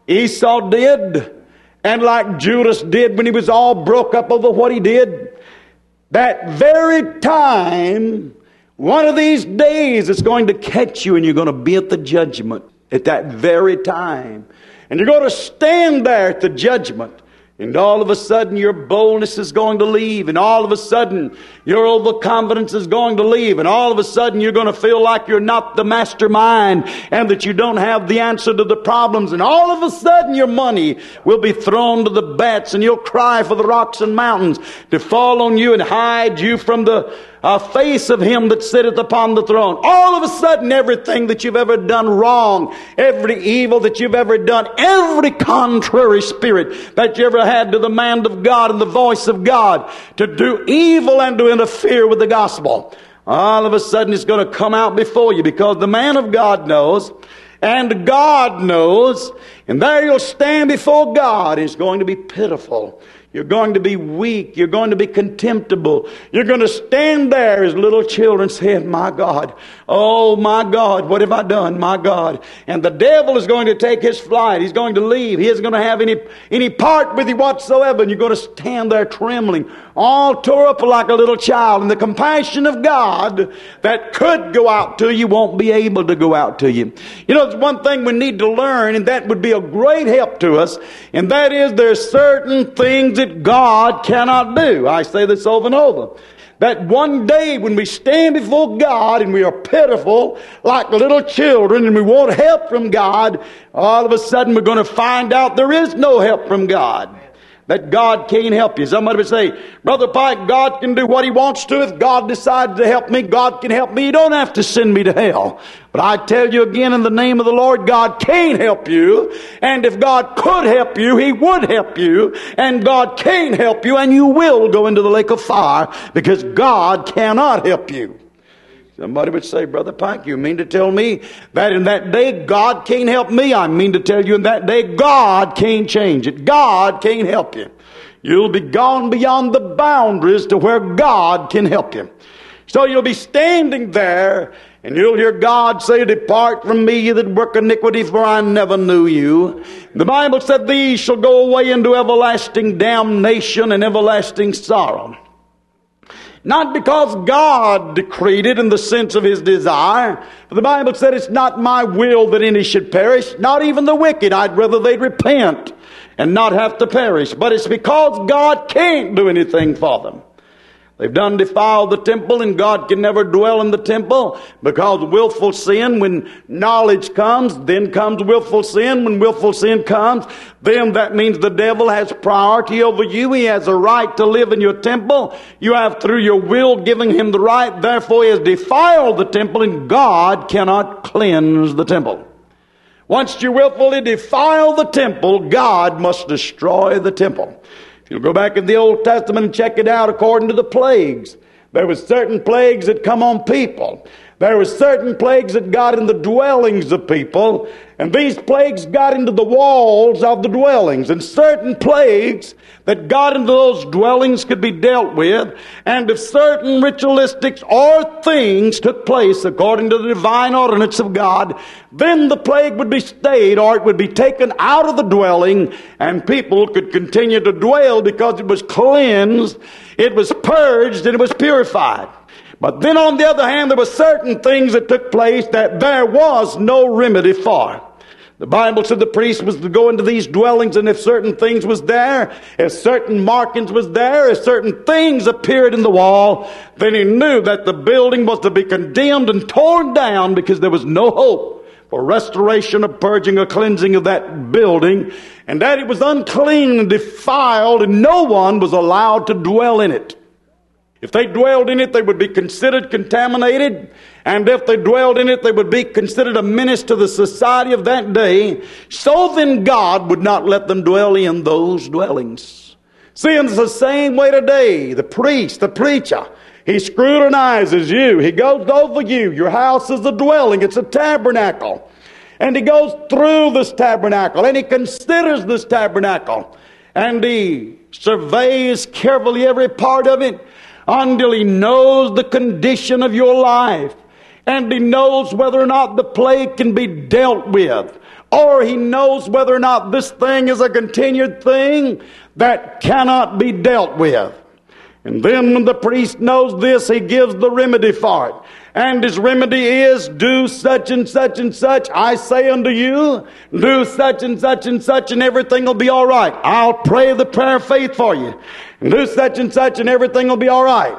Esau did and like Judas did when he was all broke up over what he did. That very time, one of these days, it's going to catch you and you're going to be at the judgment at that very time. And you're going to stand there at the judgment. And all of a sudden your boldness is going to leave. And all of a sudden your overconfidence is going to leave. And all of a sudden you're going to feel like you're not the mastermind and that you don't have the answer to the problems. And all of a sudden your money will be thrown to the bats and you'll cry for the rocks and mountains to fall on you and hide you from the face of him that sitteth upon the throne. All of a sudden everything that you've ever done wrong, every evil that you've ever done, every contrary spirit that you ever had to the man of God and the voice of God to do evil and to interfere with the gospel, all of a sudden it's going to come out before you, because the man of God knows and God knows, and there you'll stand before God. It's going to be pitiful. You're going to be weak. You're going to be contemptible. You're going to stand there as little children saying, my God, oh my God, what have I done, my God? And the devil is going to take his flight. He's going to leave. He isn't going to have any part with you whatsoever. And you're going to stand there trembling, all tore up like a little child. And the compassion of God that could go out to you won't be able to go out to you. You know, there's one thing we need to learn, and that would be a great help to us, and that is there's certain things that God cannot do. I say this over and over. That one day when we stand before God and we are pitiful like little children and we want help from God, all of a sudden we're going to find out there is no help from God. That God can't help you. Somebody would say, Brother Pike, God can do what He wants to. If God decides to help me, God can help me. You don't have to send me to hell. But I tell you again, in the name of the Lord, God can help you. And if God could help you, He would help you. And God can help you, and you will go into the lake of fire, because God cannot help you. Somebody would say, Brother Pike, you mean to tell me that in that day God can't help me? I mean to tell you in that day God can't change it. God can't help you. You'll be gone beyond the boundaries to where God can help you. So you'll be standing there and you'll hear God say, Depart from me, ye that work iniquity, for I never knew you. The Bible said, These shall go away into everlasting damnation and everlasting sorrow. Not because God decreed it in the sense of His desire. For the Bible said, It's not my will that any should perish, not even the wicked. I'd rather they'd repent and not have to perish. But it's because God can't do anything for them. They've done defiled the temple, and God can never dwell in the temple because willful sin, when knowledge comes, then comes willful sin. When willful sin comes, then that means the devil has priority over you. He has a right to live in your temple. You have, through your will, given him the right. Therefore, he has defiled the temple, and God cannot cleanse the temple. Once you willfully defile the temple, God must destroy the temple. You'll go back in the Old Testament and check it out according to the plagues. There were certain plagues that come on people. There were certain plagues that got in the dwellings of people. And these plagues got into the walls of the dwellings. And certain plagues that got into those dwellings could be dealt with. And if certain ritualistics or things took place according to the divine ordinance of God, then the plague would be stayed, or it would be taken out of the dwelling, and people could continue to dwell because it was cleansed, it was purged, and it was purified. But then on the other hand, there were certain things that took place that there was no remedy for. The Bible said the priest was to go into these dwellings, and if certain things was there, if certain markings was there, if certain things appeared in the wall, then he knew that the building was to be condemned and torn down, because there was no hope for restoration, or purging, or cleansing of that building, and that it was unclean and defiled, and no one was allowed to dwell in it. If they dwelled in it, they would be considered contaminated. And if they dwelled in it, they would be considered a menace to the society of that day. So then God would not let them dwell in those dwellings. See, it's the same way today. The priest, the preacher, he scrutinizes you. He goes over you. Your house is a dwelling. It's a tabernacle. And he goes through this tabernacle, and he considers this tabernacle. And he surveys carefully every part of it, until he knows the condition of your life. And he knows whether or not the plague can be dealt with. Or he knows whether or not this thing is a continued thing that cannot be dealt with. And then when the priest knows this, he gives the remedy for it. And his remedy is, do such and such and such. I say unto you, do such and such and such, and everything will be all right. I'll pray the prayer of faith for you. And do such and such, and everything will be all right.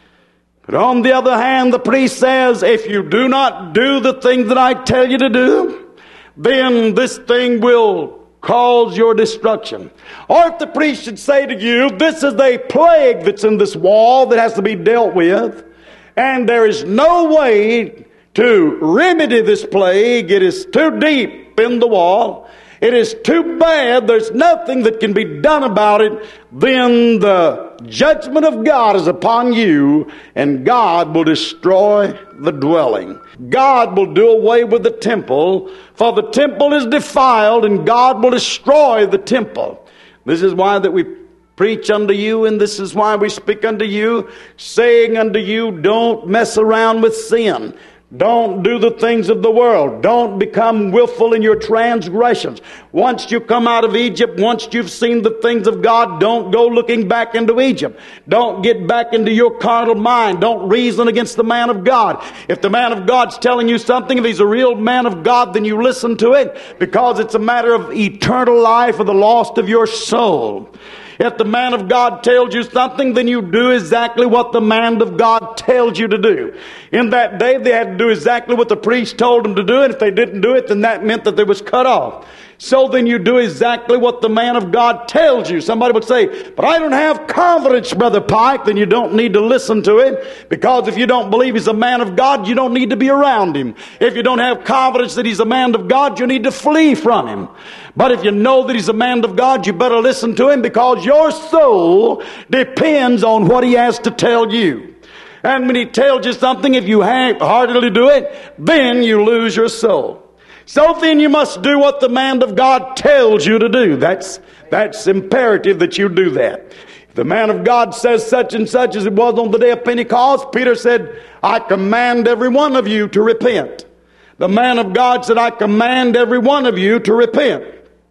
But on the other hand, the priest says, if you do not do the things that I tell you to do, then this thing will cause your destruction. Or if the priest should say to you, this is a plague that's in this wall that has to be dealt with, and there is no way to remedy this plague, it is too deep in the wall, it is too bad, there's nothing that can be done about it, then the judgment of God is upon you, and God will destroy the dwelling. God will do away with the temple, for the temple is defiled, and God will destroy the temple. This is why that we preach unto you, and this is why we speak unto you, saying unto you, don't mess around with sin. Don't do the things of the world. Don't become willful in your transgressions. Once you come out of Egypt, once you've seen the things of God, don't go looking back into Egypt. Don't get back into your carnal mind. Don't reason against the man of God. If the man of God's telling you something, if he's a real man of God, then you listen to it, because it's a matter of eternal life or the loss of your soul. If the man of God tells you something, then you do exactly what the man of God tells you to do. In that day, they had to do exactly what the priest told them to do, and if they didn't do it, then that meant that they was cut off. So then you do exactly what the man of God tells you. Somebody would say, but I don't have confidence, Brother Pike. Then you don't need to listen to him, because if you don't believe he's a man of God, you don't need to be around him. If you don't have confidence that he's a man of God, you need to flee from him. But if you know that he's a man of God, you better listen to him, because your soul depends on what he has to tell you. And when he tells you something, if you half-heartedly do it, then you lose your soul. So then you must do what the man of God tells you to do. That's imperative that you do that. If the man of God says such and such, as it was on the day of Pentecost, Peter said, I command every one of you to repent. The man of God said, I command every one of you to repent.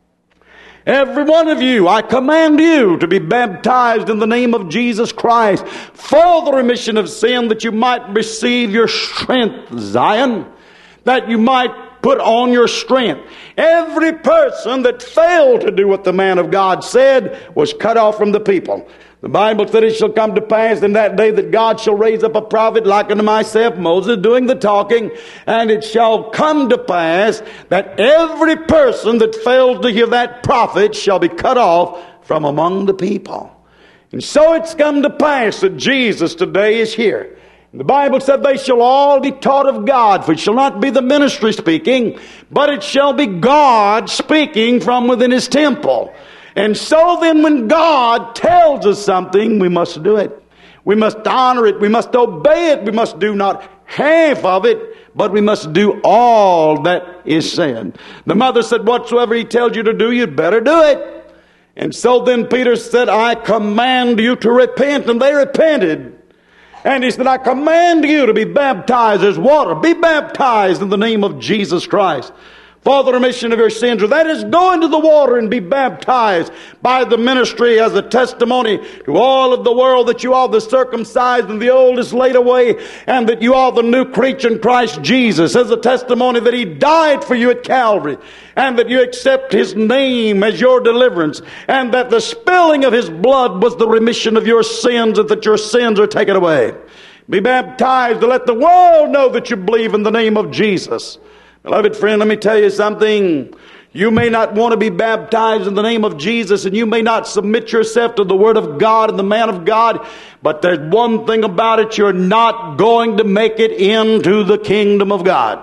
Every one of you, I command you to be baptized in the name of Jesus Christ for the remission of sin, that you might receive your strength, Zion, that you might put on your strength. Every person that failed to do what the man of God said was cut off from the people. The Bible said, it shall come to pass in that day that God shall raise up a prophet like unto myself, Moses, doing the talking. And it shall come to pass that every person that fails to hear that prophet shall be cut off from among the people. And so it's come to pass that Jesus today is here. The Bible said they shall all be taught of God, for it shall not be the ministry speaking, but it shall be God speaking from within his temple. And so then when God tells us something, we must do it. We must honor it. We must obey it. We must do not half of it, but we must do all that is said. The mother said, whatsoever he tells you to do, you'd better do it. And so then Peter said, I command you to repent. And they repented. And he said, I command you to be baptized as water. Be baptized in the name of Jesus Christ for the remission of your sins, or that is, go into the water and be baptized by the ministry as a testimony to all of the world that you are the circumcised and the old is laid away, and that you are the new creature in Christ Jesus, as a testimony that He died for you at Calvary, and that you accept His name as your deliverance, and that the spilling of His blood was the remission of your sins, and that your sins are taken away. Be baptized to let the world know that you believe in the name of Jesus. Beloved friend, let me tell you something. You may not want to be baptized in the name of Jesus, and you may not submit yourself to the Word of God and the man of God, but there's one thing about it: you're not going to make it into the kingdom of God.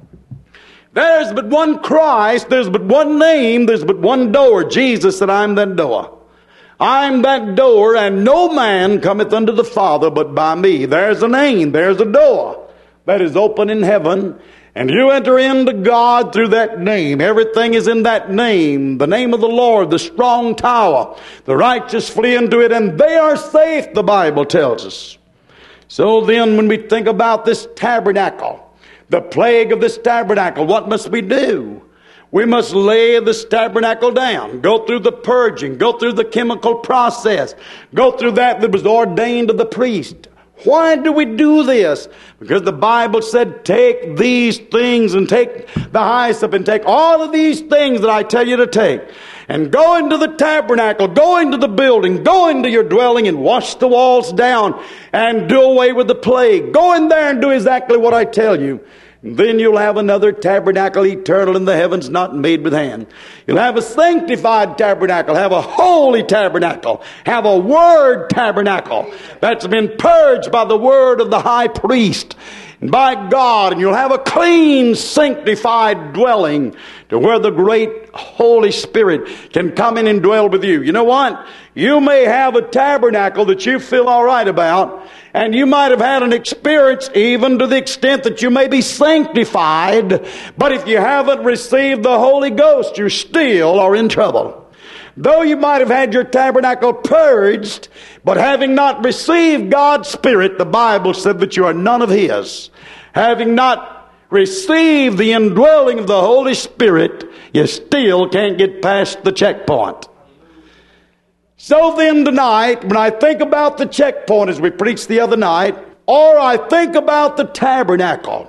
There's but one Christ, there's but one name, there's but one door. Jesus said, I'm that door. I'm that door, and no man cometh unto the Father but by me. There's a name, there's a door that is open in heaven, and you enter into God through that name. Everything is in that name. The name of the Lord, the strong tower. The righteous flee into it, and they are safe, the Bible tells us. So then, when we think about this tabernacle, the plague of this tabernacle, what must we do? We must lay this tabernacle down, go through the purging, go through the chemical process, go through that was ordained of the priest. Why do we do this? Because the Bible said, take these things and take the hyssop and take all of these things that I tell you to take, and go into the tabernacle, go into the building, go into your dwelling and wash the walls down and do away with the plague. Go in there and do exactly what I tell you. Then you'll have another tabernacle eternal in the heavens, not made with hand. You'll have a sanctified tabernacle, have a holy tabernacle, have a word tabernacle that's been purged by the word of the high priest and by God. And you'll have a clean, sanctified dwelling to where the great Holy Spirit can come in and dwell with you. You know what? You may have a tabernacle that you feel all right about, and you might have had an experience even to the extent that you may be sanctified, but if you haven't received the Holy Ghost, you still are in trouble. Though you might have had your tabernacle purged, but having not received God's Spirit, the Bible said that you are none of His. Having not received the indwelling of the Holy Spirit, you still can't get past the checkpoint. So then tonight, when I think about the checkpoint as we preached the other night, or I think about the tabernacle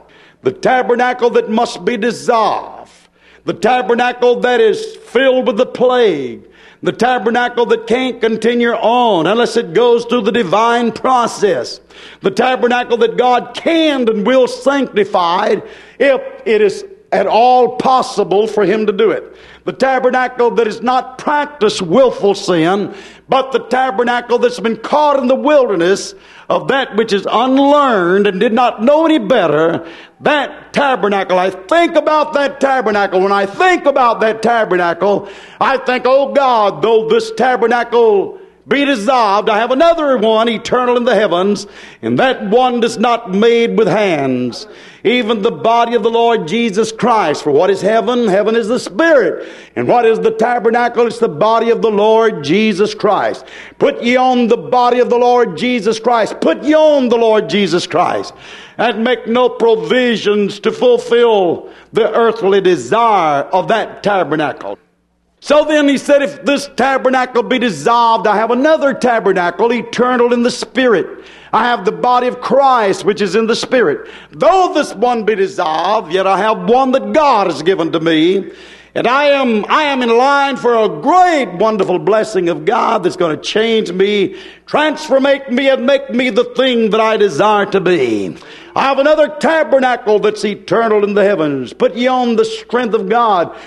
that must be dissolved, the tabernacle that is filled with the plague, the tabernacle that can't continue on unless it goes through the divine process, the tabernacle that God can and will sanctify if it is at all possible for Him to do it. The tabernacle that is not practiced willful sin, but the tabernacle that's been caught in the wilderness of that which is unlearned and did not know any better. That tabernacle, I think about that tabernacle. When I think about that tabernacle, I think, oh God, though this tabernacle be dissolved, I have another one eternal in the heavens, and that one is not made with hands. Even the body of the Lord Jesus Christ. For what is heaven? Heaven is the Spirit. And what is the tabernacle? It's the body of the Lord Jesus Christ. Put ye on the body of the Lord Jesus Christ. Put ye on the Lord Jesus Christ. And make no provisions to fulfill the earthly desire of that tabernacle. So then he said, if this tabernacle be dissolved, I have another tabernacle eternal in the Spirit. I have the body of Christ, which is in the Spirit. Though this one be dissolved, yet I have one that God has given to me. And I am in line for a great, wonderful blessing of God that's going to change me, transformate me, and make me the thing that I desire to be. I have another tabernacle that's eternal in the heavens. Put ye on the strength of God.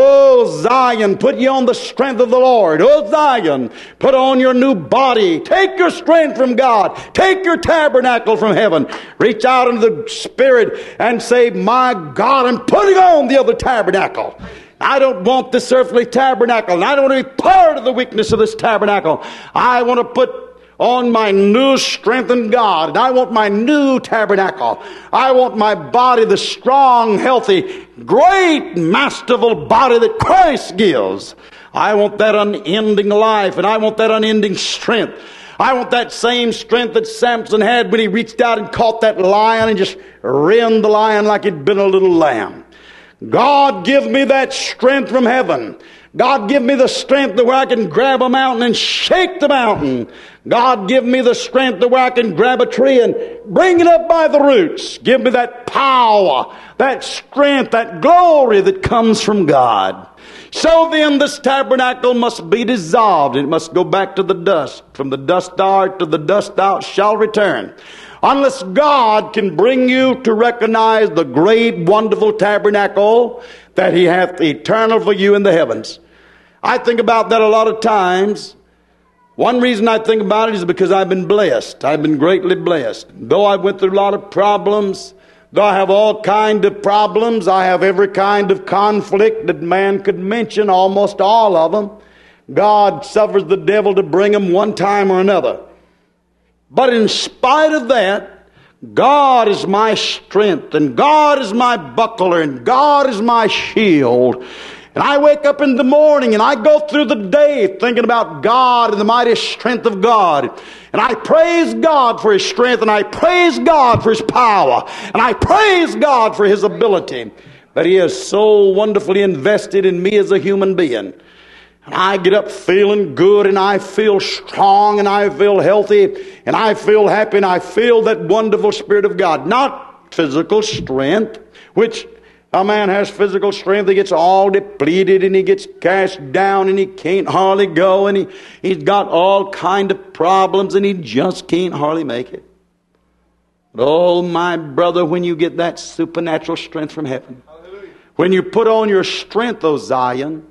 O Zion, put ye on the strength of the Lord. O Zion, put on your new body. Take your strength from God. Take your tabernacle from heaven. Reach out into the Spirit and say, my God, I'm putting on the other tabernacle. I don't want this earthly tabernacle, and I don't want to be part of the weakness of this tabernacle. I want to put on my new strength in God, and I want my new tabernacle. I want my body, the strong, healthy, great, masterful body that Christ gives. I want that unending life, and I want that unending strength. I want that same strength that Samson had when he reached out and caught that lion and just rend the lion like it'd been a little lamb. God, give me that strength from heaven. God, give me the strength to where I can grab a mountain and shake the mountain. God, give me the strength to where I can grab a tree and bring it up by the roots. Give me that power, that strength, that glory that comes from God. So then this tabernacle must be dissolved. It must go back to the dust. From the dust thou art, to the dust thou shalt return. Unless God can bring you to recognize the great, wonderful tabernacle that He hath eternal for you in the heavens. I think about that a lot of times. One reason I think about it is because I've been blessed. I've been greatly blessed. Though I went through a lot of problems, though I have all kind of problems, I have every kind of conflict that man could mention, almost all of them. God suffers the devil to bring them one time or another. But in spite of that, God is my strength, and God is my buckler, and God is my shield. And I wake up in the morning and I go through the day thinking about God and the mighty strength of God. And I praise God for His strength, and I praise God for His power, and I praise God for His ability that He has so wonderfully invested in me as a human being. And I get up feeling good, and I feel strong, and I feel healthy, and I feel happy, and I feel that wonderful Spirit of God. Not physical strength, which a man has physical strength, he gets all depleted, and he gets cast down, and he can't hardly go, and he's got all kind of problems, and he just can't hardly make it. But oh, my brother, when you get that supernatural strength from heaven, when you put on your strength, O Zion,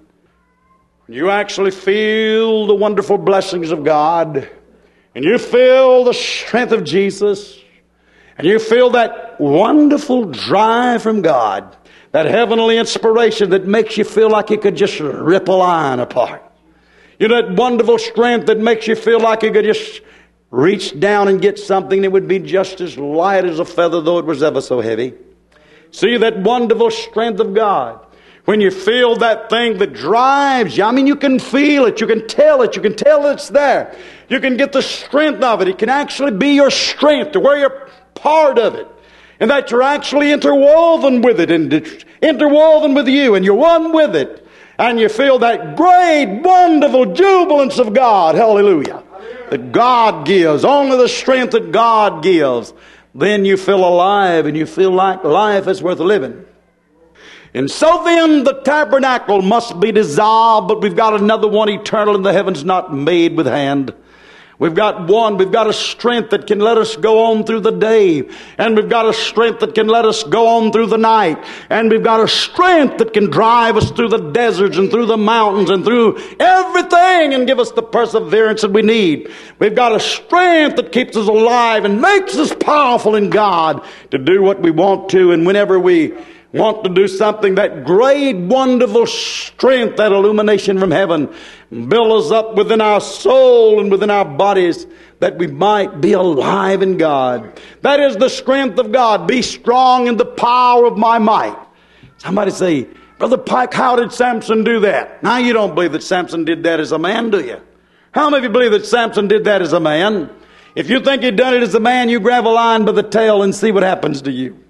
you actually feel the wonderful blessings of God, and you feel the strength of Jesus, and you feel that wonderful drive from God, that heavenly inspiration that makes you feel like you could just rip a lion apart. You know, that wonderful strength that makes you feel like you could just reach down and get something that would be just as light as a feather, though it was ever so heavy. See, that wonderful strength of God. When you feel that thing that drives you, I mean, you can feel it, you can tell it, you can tell it's there. You can get the strength of it. It can actually be your strength to where you're part of it. And that you're actually interwoven with it, and it's interwoven with you, and you're one with it. And you feel that great, wonderful jubilance of God. Hallelujah. That God gives, only the strength that God gives. Then you feel alive, and you feel like life is worth living. And so then the tabernacle must be dissolved, but we've got another one eternal in the heavens, not made with hand. We've got one, we've got a strength that can let us go on through the day. And we've got a strength that can let us go on through the night. And we've got a strength that can drive us through the deserts and through the mountains and through everything and give us the perseverance that we need. We've got a strength that keeps us alive and makes us powerful in God to do what we want to, and whenever we want to do something, that great, wonderful strength, that illumination from heaven, build us up within our soul and within our bodies, that we might be alive in God. That is the strength of God. Be strong in the power of my might. Somebody say, Brother Pike, how did Samson do that? Now, you don't believe that Samson did that as a man, do you? How many of you believe that Samson did that as a man? If you think he'd done it as a man, you grab a lion by the tail and see what happens to you.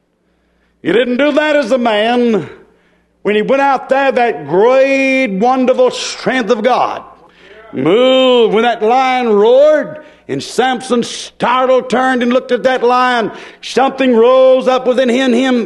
He didn't do that as a man. When he went out there, that great, wonderful strength of God moved. When that lion roared, and Samson startled, turned and looked at that lion, something rose up within him,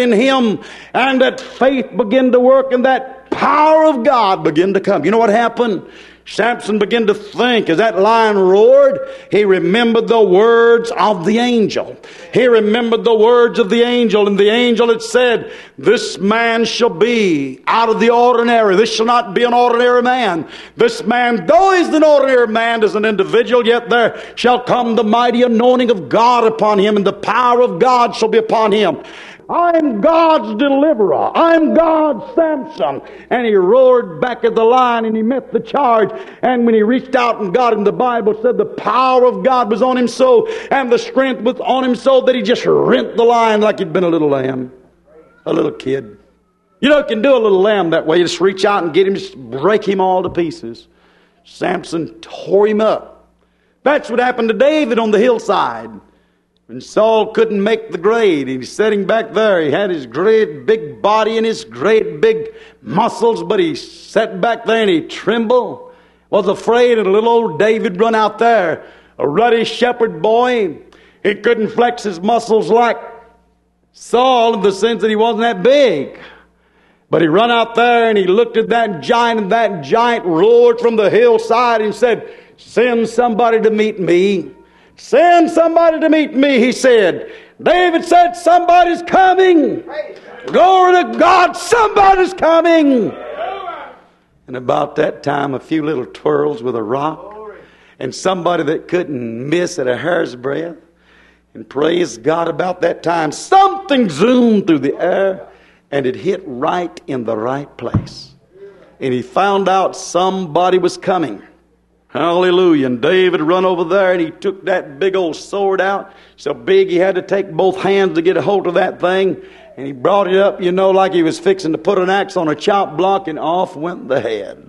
and that faith began to work, and that power of God began to come. You know what happened? Samson began to think as that lion roared. He remembered the words of the angel. He remembered the words of the angel. And the angel had said, this man shall be out of the ordinary. This shall not be an ordinary man. This man, though he's an ordinary man as an individual, yet there shall come the mighty anointing of God upon him, and the power of God shall be upon him. I'm God's deliverer. I'm God's Samson. And he roared back at the lion, and he met the charge. And when he reached out and got him, the Bible said the power of God was on him so, and the strength was on him so, that he just rent the lion like he'd been a little lamb. A little kid. You know, you can do a little lamb that way. You just reach out and get him, just break him all to pieces. Samson tore him up. That's what happened to David on the hillside. When Saul couldn't make the grade, he's sitting back there. He had his great big body and his great big muscles, but he sat back there and he trembled, was afraid, and little old David run out there, a ruddy shepherd boy. He couldn't flex his muscles like Saul in the sense that he wasn't that big. But he run out there and he looked at that giant, and that giant roared from the hillside and said, "Send somebody to meet me. Send somebody to meet me," he said. David said, "Somebody's coming. Glory to God, somebody's coming." And about that time, a few little twirls with a rock, and somebody that couldn't miss at a hair's breadth. And praise God, about that time, something zoomed through the air, and it hit right in the right place. And he found out somebody was coming. Hallelujah. And David run over there, and he took that big old sword out, so big he had to take both hands to get a hold of that thing. And he brought it up, like he was fixing to put an axe on a chop block, and off went the head.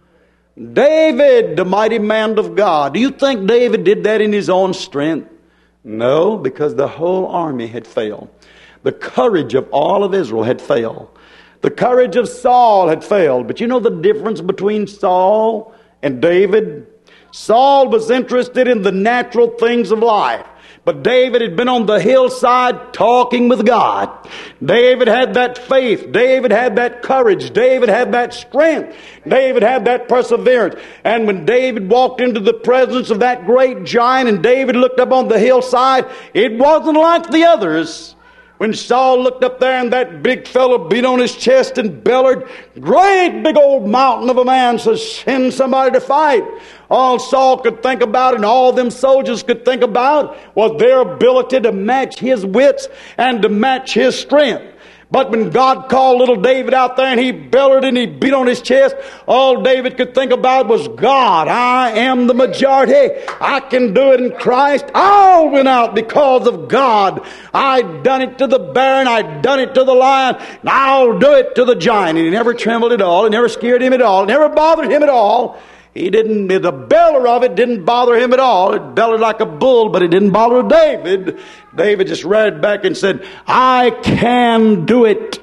David, the mighty man of God. Do you think David did that in his own strength? No, because the whole army had failed. The courage of all of Israel had failed. The courage of Saul had failed. But you know the difference between Saul and David? Saul was interested in the natural things of life. But David had been on the hillside talking with God. David had that faith. David had that courage. David had that strength. David had that perseverance. And when David walked into the presence of that great giant and David looked up on the hillside, it wasn't like the others. When Saul looked up there and that big fellow beat on his chest and bellowed, "Great big old mountain of a man says, send somebody to fight." All Saul could think about and all them soldiers could think about was their ability to match his wits and to match his strength. But when God called little David out there and he bellowed and he beat on his chest, all David could think about was, "God, I am the majority. I can do it in Christ. All went out because of God. I done it to the bear and I done it to the lion, and I'll do it to the giant." And he never trembled at all. It never scared him at all. It never bothered him at all. The bellow of it didn't bother him at all. It bellowed like a bull, but it didn't bother David. David just read back and said, "I can do it.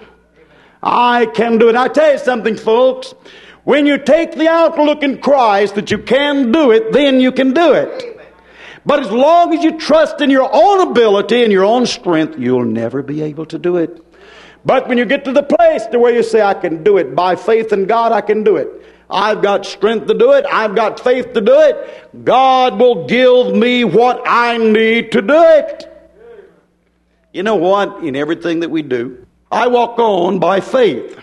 I can do it." I tell you something, folks. When you take the outlook in Christ that you can do it, then you can do it. But as long as you trust in your own ability and your own strength, you'll never be able to do it. But when you get to the place to where you say, "I can do it. By faith in God, I can do it. I've got strength to do it. I've got faith to do it. God will give me what I need to do it." You know what? In everything that we do, I walk on by faith.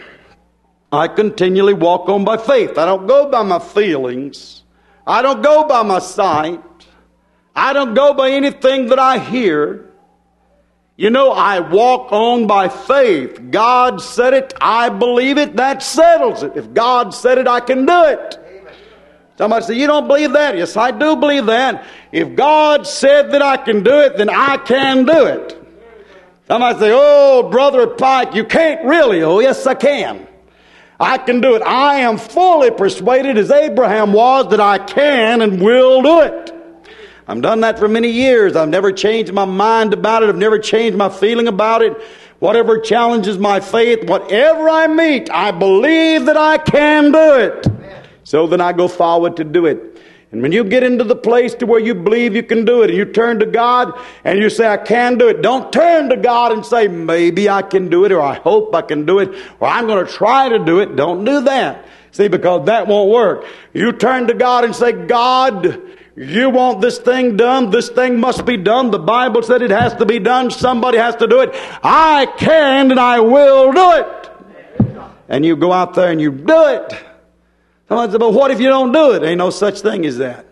I continually walk on by faith. I don't go by my feelings. I don't go by my sight. I don't go by anything that I hear. I walk on by faith. God said it, I believe it, that settles it. If God said it, I can do it. Somebody say, "You don't believe that?" Yes, I do believe that. If God said that I can do it, then I can do it. Somebody say, "Oh, Brother Pike, you can't really." Oh, yes, I can. I can do it. I am fully persuaded, as Abraham was, that I can and will do it. I've done that for many years. I've never changed my mind about it. I've never changed my feeling about it. Whatever challenges my faith, whatever I meet, I believe that I can do it. So then I go forward to do it. And when you get into the place to where you believe you can do it, and you turn to God and you say, "I can do it," don't turn to God and say, "Maybe I can do it," or "I hope I can do it," or "I'm going to try to do it." Don't do that. See, because that won't work. You turn to God and say, "God, you want this thing done. This thing must be done. The Bible said it has to be done. Somebody has to do it. I can and I will do it." And you go out there and you do it. Somebody said, "But what if you don't do it?" Ain't no such thing as that.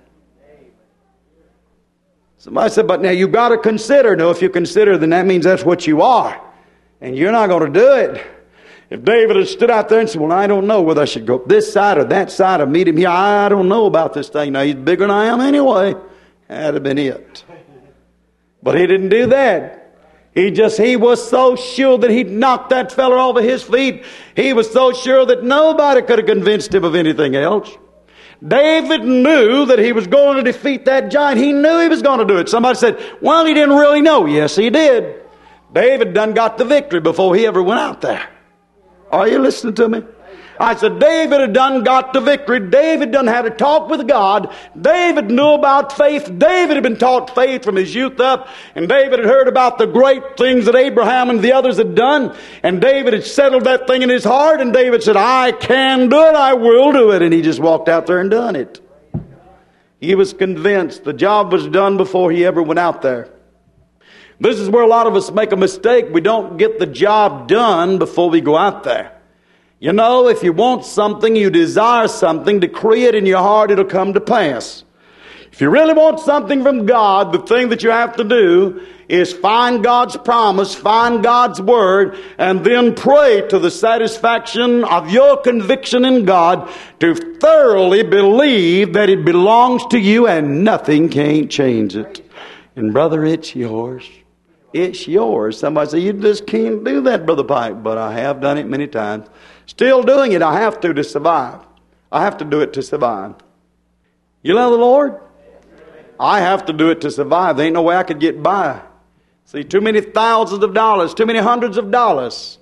Somebody said, "But now you've got to consider." No, if you consider, then that means that's what you are. And you're not going to do it. If David had stood out there and said, "Well, I don't know whether I should go this side or that side or meet him here. I don't know about this thing. Now, he's bigger than I am anyway." That'd have been it. But he didn't do that. He was so sure that he'd knocked that fella off of his feet. He was so sure that nobody could have convinced him of anything else. David knew that he was going to defeat that giant. He knew he was going to do it. Somebody said, well, he didn't really know. Yes, he did. David done got the victory before he ever went out there. Are you listening to me? I said, David had done got the victory. David done had a talk with God. David knew about faith. David had been taught faith from his youth up. And David had heard about the great things that Abraham and the others had done. And David had settled that thing in his heart. And David said, I can do it. I will do it. And he just walked out there and done it. He was convinced the job was done before he ever went out there. This is where a lot of us make a mistake. We don't get the job done before we go out there. You know, if you want something, you desire something, decree it in your heart, it'll come to pass. If you really want something from God, the thing that you have to do is find God's promise, find God's word, and then pray to the satisfaction of your conviction in God to thoroughly believe that it belongs to you and nothing can't change it. And brother, it's yours. It's yours. Somebody say, you just can't do that, Brother Pike. But I have done it many times. Still doing it. I have to survive. I have to do it to survive. You love the Lord? I have to do it to survive. There ain't no way I could get by. See, too many thousands of dollars, too many hundreds of dollars.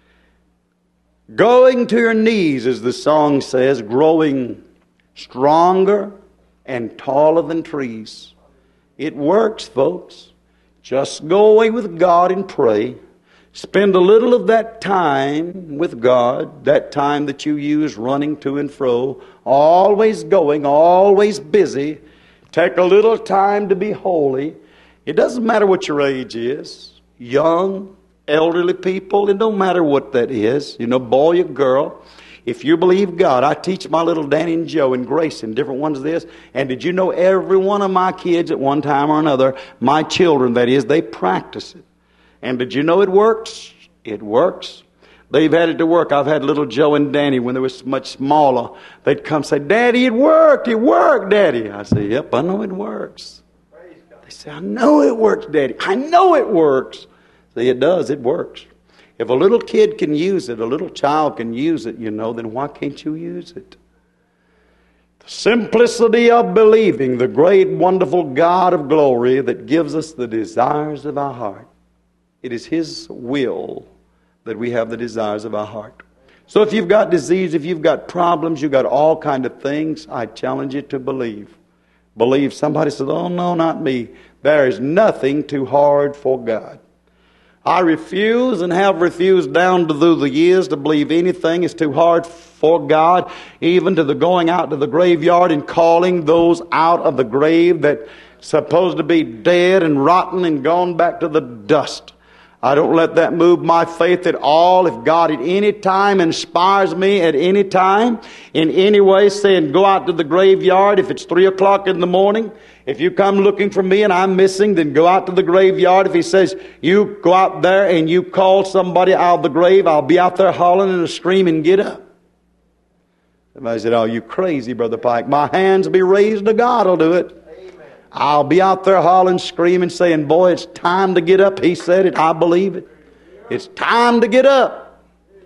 Going to your knees, as the song says, growing stronger and taller than trees. It works, folks. Just go away with God and pray. Spend a little of that time with God, that time that you use running to and fro, always going, always busy. Take a little time to be holy. It doesn't matter what your age is. Young, elderly people, it don't matter what that is. You know, boy or girl. If you believe God, I teach my little Danny and Joe and Grace and different ones of this. And did you know every one of my kids at one time or another, my children that is, they practice it. And did you know it works? It works. They've had it to work. I've had little Joe and Danny when they were much smaller. They'd come say, Daddy, it worked, Daddy. I say, yep, I know it works. They say, I know it works, Daddy. I know it works. See, it does, it works. If a little kid can use it, a little child can use it, you know, then why can't you use it? The simplicity of believing the great, wonderful God of glory that gives us the desires of our heart. It is His will that we have the desires of our heart. So if you've got disease, if you've got problems, you've got all kind of things, I challenge you to believe. Believe. Somebody says, oh no, not me. There is nothing too hard for God. I refuse and have refused down through the years to believe anything is too hard for God, even to the going out to the graveyard and calling those out of the grave that supposed to be dead and rotten and gone back to the dust. I don't let that move my faith at all. If God at any time inspires me at any time, in any way, saying go out to the graveyard if it's 3 o'clock in the morning. If you come looking for me and I'm missing, then go out to the graveyard. If He says you go out there and you call somebody out of the grave, I'll be out there hollering and screaming, get up. Somebody said, oh, you crazy, Brother Pike. My hands will be raised to God will do it. I'll be out there hollering, screaming, saying, boy, it's time to get up. He said it. I believe it. It's time to get up.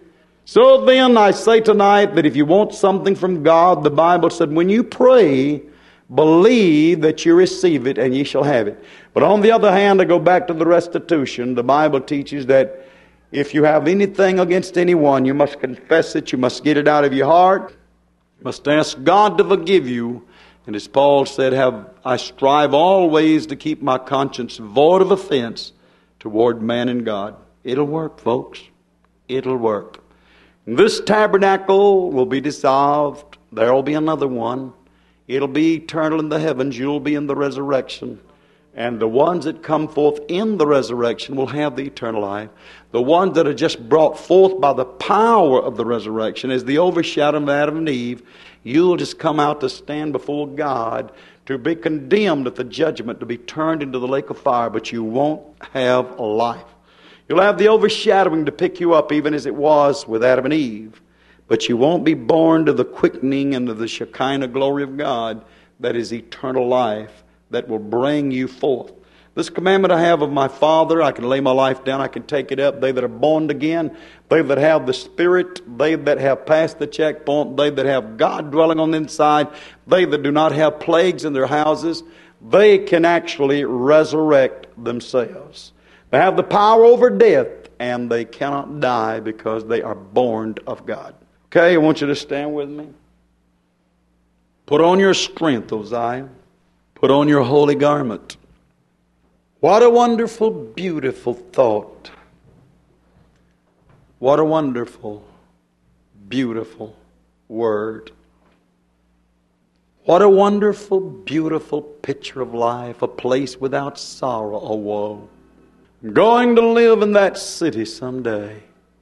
So then I say tonight that if you want something from God, the Bible said, when you pray, believe that you receive it and ye shall have it. But on the other hand, to go back to the restitution, the Bible teaches that if you have anything against anyone, you must confess it. You must get it out of your heart. You must ask God to forgive you. And as Paul said, I strive always to keep my conscience void of offense toward man and God. It'll work, folks. It'll work. This tabernacle will be dissolved. There will be another one. It'll be eternal in the heavens. You'll be in the resurrection. And the ones that come forth in the resurrection will have the eternal life. The ones that are just brought forth by the power of the resurrection as the overshadowing of Adam and Eve, you'll just come out to stand before God, to be condemned at the judgment, to be turned into the lake of fire, but you won't have a life. You'll have the overshadowing to pick you up, even as it was with Adam and Eve, but you won't be born to the quickening and to the Shekinah glory of God that is eternal life, that will bring you forth. This commandment I have of my Father, I can lay my life down, I can take it up. They that are born again, they that have the Spirit, they that have passed the checkpoint, they that have God dwelling on the inside, they that do not have plagues in their houses, they can actually resurrect themselves. They have the power over death, and they cannot die because they are born of God. Okay, I want you to stand with me. Put on your strength, O Zion. Put on your holy garment. What a wonderful, beautiful thought. What a wonderful, beautiful word. What a wonderful, beautiful picture of life, a place without sorrow or woe. I'm going to live in that city someday.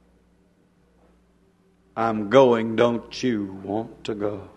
I'm going, don't you want to go?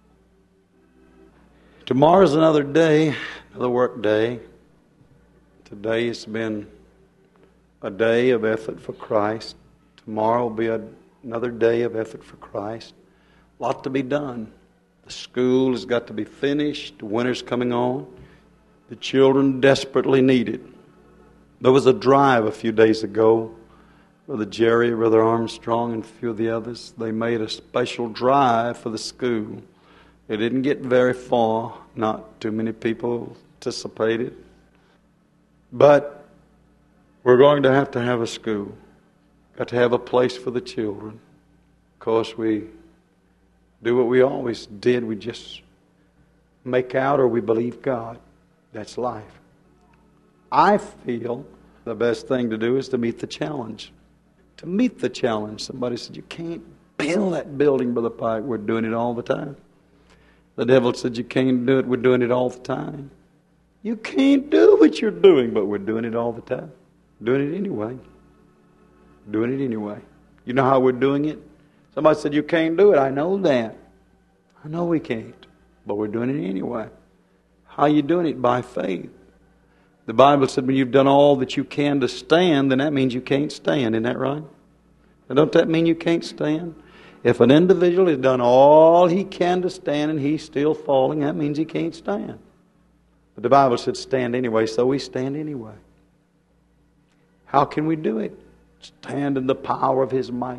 Tomorrow's another day, another work day. Today has been a day of effort for Christ. Tomorrow will be another day of effort for Christ. A lot to be done. The school has got to be finished. The winter's coming on. The children desperately need it. There was a drive a few days ago. Brother Jerry, Brother Armstrong, and a few of the others, they made a special drive for the school. It didn't get very far. Not too many people participated. But we're going to have a school. Got to have a place for the children. Of course, we do what we always did. We just make out or we believe God. That's life. I feel the best thing to do is to meet the challenge. To meet the challenge. Somebody said, you can't build that building, Brother Pike. We're doing it all the time. The devil said, you can't do it. We're doing it all the time. You can't do what you're doing, but we're doing it all the time. Doing it anyway. Doing it anyway. You know how we're doing it? Somebody said, you can't do it. I know that. I know we can't, but we're doing it anyway. How are you doing it? By faith. The Bible said when you've done all that you can to stand, then that means you can't stand. Isn't that right? Now, don't that mean you can't stand? If an individual has done all he can to stand and he's still falling, that means he can't stand. But the Bible said stand anyway, so we stand anyway. How can we do it? Stand in the power of His might.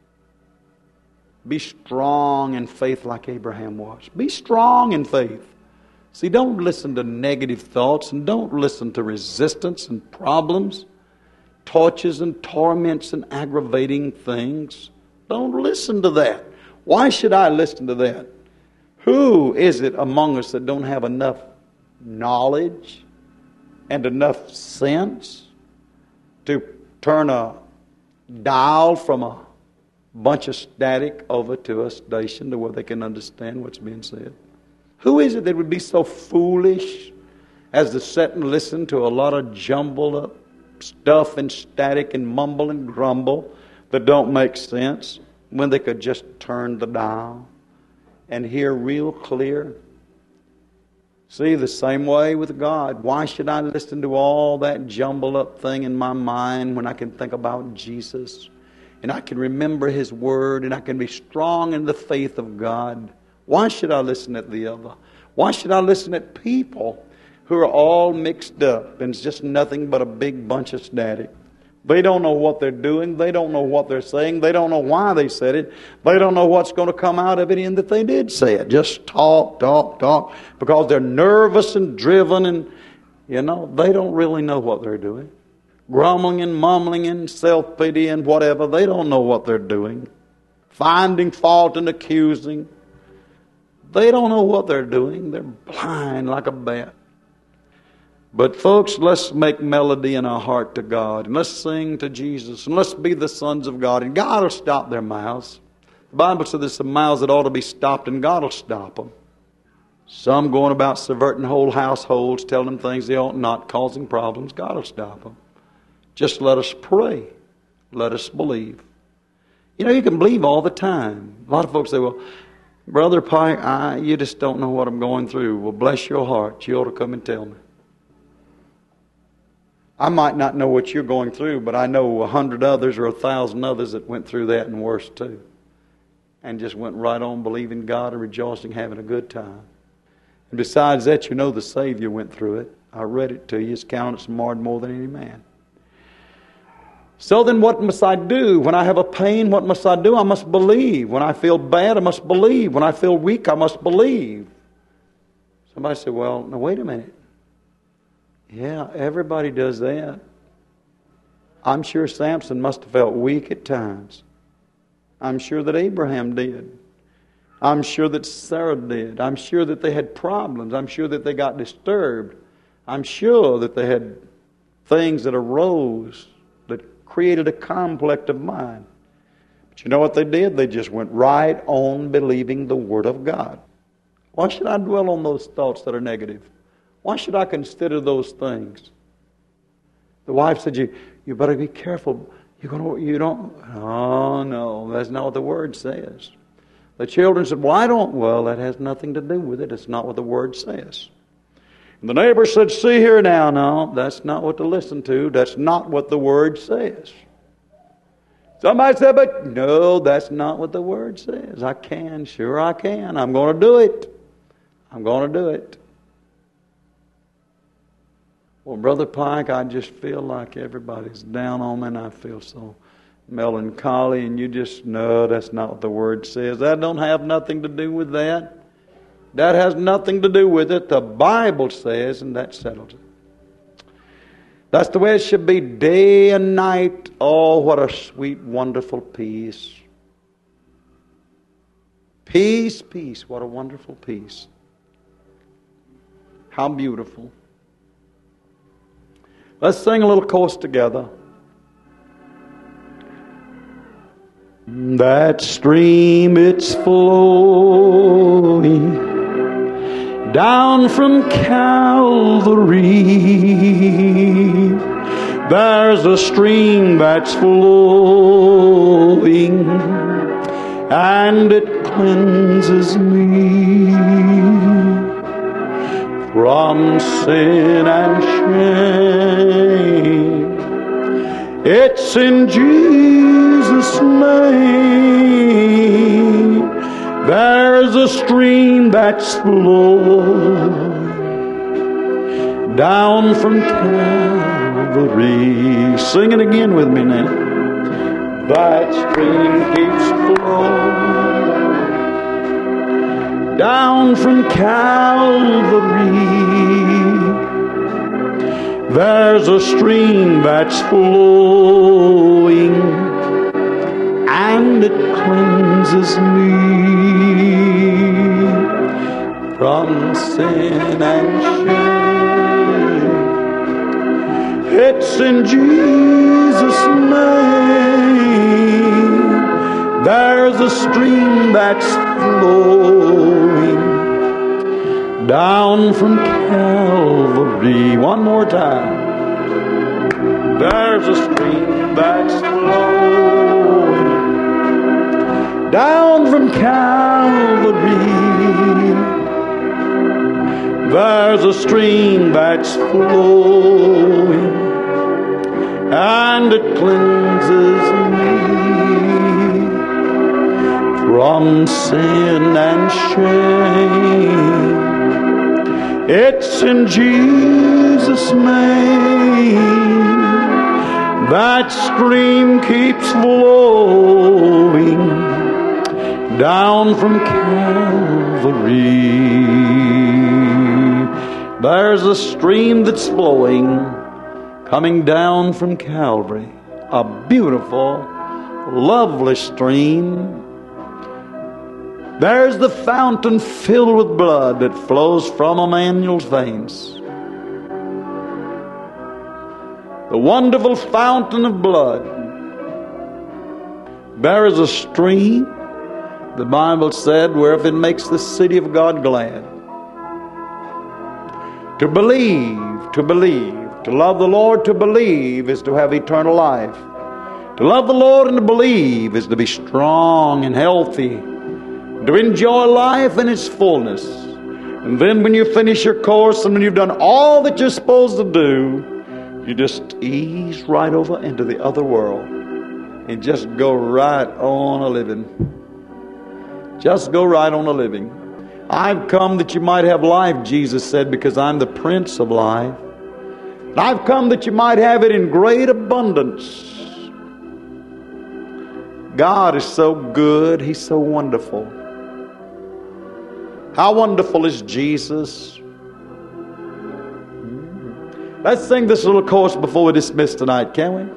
Be strong in faith like Abraham was. Be strong in faith. See, don't listen to negative thoughts and don't listen to resistance and problems, tortures and torments and aggravating things. Don't listen to that. Why should I listen to that? Who is it among us that don't have enough knowledge and enough sense to turn a dial from a bunch of static over to a station to where they can understand what's being said? Who is it that would be so foolish as to sit and listen to a lot of jumbled up stuff and static and mumble and grumble that don't make sense when they could just turn the dial and hear real clear? See, the same way with God. Why should I listen to all that jumbled up thing in my mind when I can think about Jesus and I can remember His Word and I can be strong in the faith of God? Why should I listen at the other? Why should I listen at people who are all mixed up and it's just nothing but a big bunch of static? They don't know what they're doing. They don't know what they're saying. They don't know why they said it. They don't know what's going to come out of it in that they did say it. Just talk, because they're nervous and driven and, they don't really know what they're doing. Grumbling and mumbling and self-pity and whatever. They don't know what they're doing. Finding fault and accusing. They don't know what they're doing. They're blind like a bat. But folks, let's make melody in our heart to God. And let's sing to Jesus. And let's be the sons of God. And God will stop their mouths. The Bible says there's some mouths that ought to be stopped and God will stop them. Some going about subverting whole households, telling them things they ought not, causing problems. God will stop them. Just let us pray. Let us believe. You can believe all the time. A lot of folks say, well, Brother Pike, you just don't know what I'm going through. Well, bless your heart. You ought to come and tell me. I might not know what you're going through, but I know 100 others or 1,000 others that went through that and worse too. And just went right on believing God and rejoicing, having a good time. And besides that, the Savior went through it. I read it to you. His countenance marred more than any man. So then what must I do? When I have a pain, what must I do? I must believe. When I feel bad, I must believe. When I feel weak, I must believe. Somebody said, well, now wait a minute. Yeah, everybody does that. I'm sure Samson must have felt weak at times. I'm sure that Abraham did. I'm sure that Sarah did. I'm sure that they had problems. I'm sure that they got disturbed. I'm sure that they had things that arose that created a conflict of mind. But you know what they did? They just went right on believing the Word of God. Why should I dwell on those thoughts that are negative? Why should I consider those things? The wife said, you better be careful. You don't. Oh, no, that's not what the Word says. The children said, well, that has nothing to do with it. It's not what the Word says. And the neighbor said, see here now. No, that's not what to listen to. That's not what the Word says. Somebody said, but no, that's not what the Word says. I can. Sure I can. I'm going to do it. I'm going to do it. Well, Brother Pike, I just feel like everybody's down on me and I feel so melancholy, and you just know that's not what the Word says. That don't have nothing to do with that. That has nothing to do with it. The Bible says, and that settles it. That's the way it should be day and night. Oh, what a sweet, wonderful peace. Peace, peace. What a wonderful peace. How beautiful. Let's sing a little chorus together. That stream, it's flowing down from Calvary. There's a stream that's flowing, and it cleanses me from sin and shame. It's in Jesus' name. There's a stream that's flowing down from Calvary. Sing it again with me now. That stream keeps flowing down from Calvary. There's a stream that's flowing, and it cleanses me from sin and shame. It's in Jesus' name. There's a stream that's flowing down from Calvary. One more time. There's a stream that's flowing down from Calvary. There's a stream that's flowing, and it cleanses me from sin and shame. It's in Jesus' name. That stream keeps flowing down from Calvary. There's a stream that's flowing, coming down from Calvary. A beautiful, lovely stream. There's the fountain filled with blood that flows from Emmanuel's veins. The wonderful fountain of blood. There is a stream, the Bible said, whereof it makes the city of God glad. To believe, to love the Lord, to believe is to have eternal life. To love the Lord and to believe is to be strong and healthy, to enjoy life in its fullness. And then when you finish your course and when you've done all that you're supposed to do, you just ease right over into the other world and just go right on a living. Just go right on a living. I've come that you might have life, Jesus said, because I'm the Prince of life. And I've come that you might have it in great abundance. God is so good. He's so wonderful. How wonderful is Jesus? Let's sing this little chorus before we dismiss tonight, can we?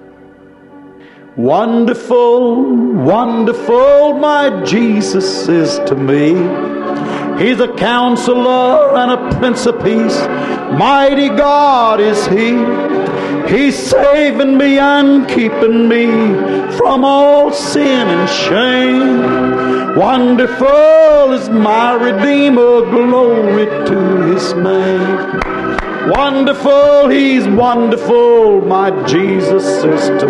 Wonderful, wonderful, my Jesus is to me. He's a counselor and a prince of peace. Mighty God is He. He's saving me and keeping me from all sin and shame. Wonderful is my Redeemer, glory to His name. Wonderful, He's wonderful, my Jesus is to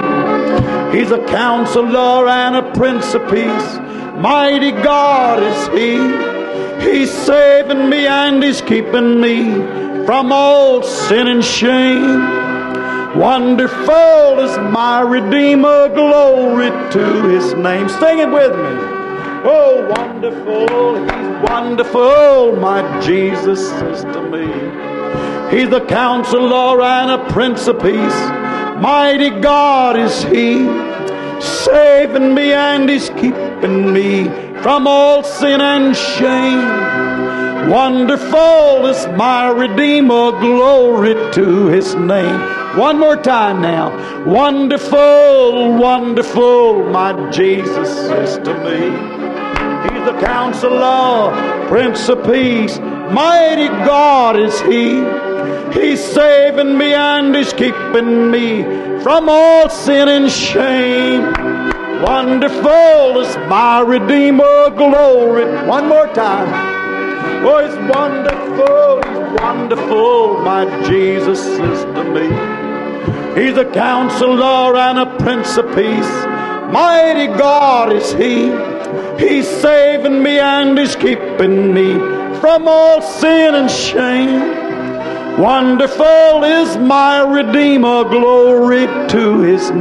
me. He's a counselor and a prince of peace. Mighty God is He. He's saving me and He's keeping me from all sin and shame. Wonderful is my Redeemer, glory to His name. Sing it with me. Oh, wonderful, He's wonderful, my Jesus is to me. He's the counselor and a prince of peace. Mighty God is He, saving me and He's keeping me from all sin and shame. Wonderful is my Redeemer, glory to His name. One more time now. Wonderful, wonderful, my Jesus is to me. He's the counselor, Prince of Peace. Mighty God is He. He's saving me and He's keeping me from all sin and shame. Wonderful is my Redeemer, glory. One more time. Oh, He's wonderful, He's wonderful, my Jesus is to me. He's a counselor and a prince of peace. Mighty God is He. He's saving me and He's keeping me from all sin and shame. Wonderful is my Redeemer, glory to His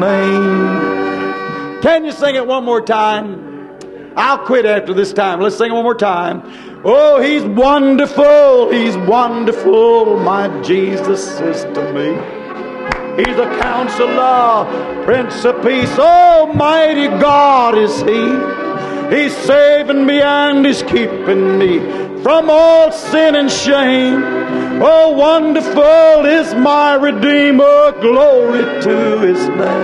name. Can you sing it one more time? I'll quit after this time. Let's sing it one more time. Oh, He's wonderful, He's wonderful, my Jesus is to me. He's a counselor, Prince of Peace. Almighty God is He. He's saving me and He's keeping me from all sin and shame. Oh, wonderful is my Redeemer, glory to His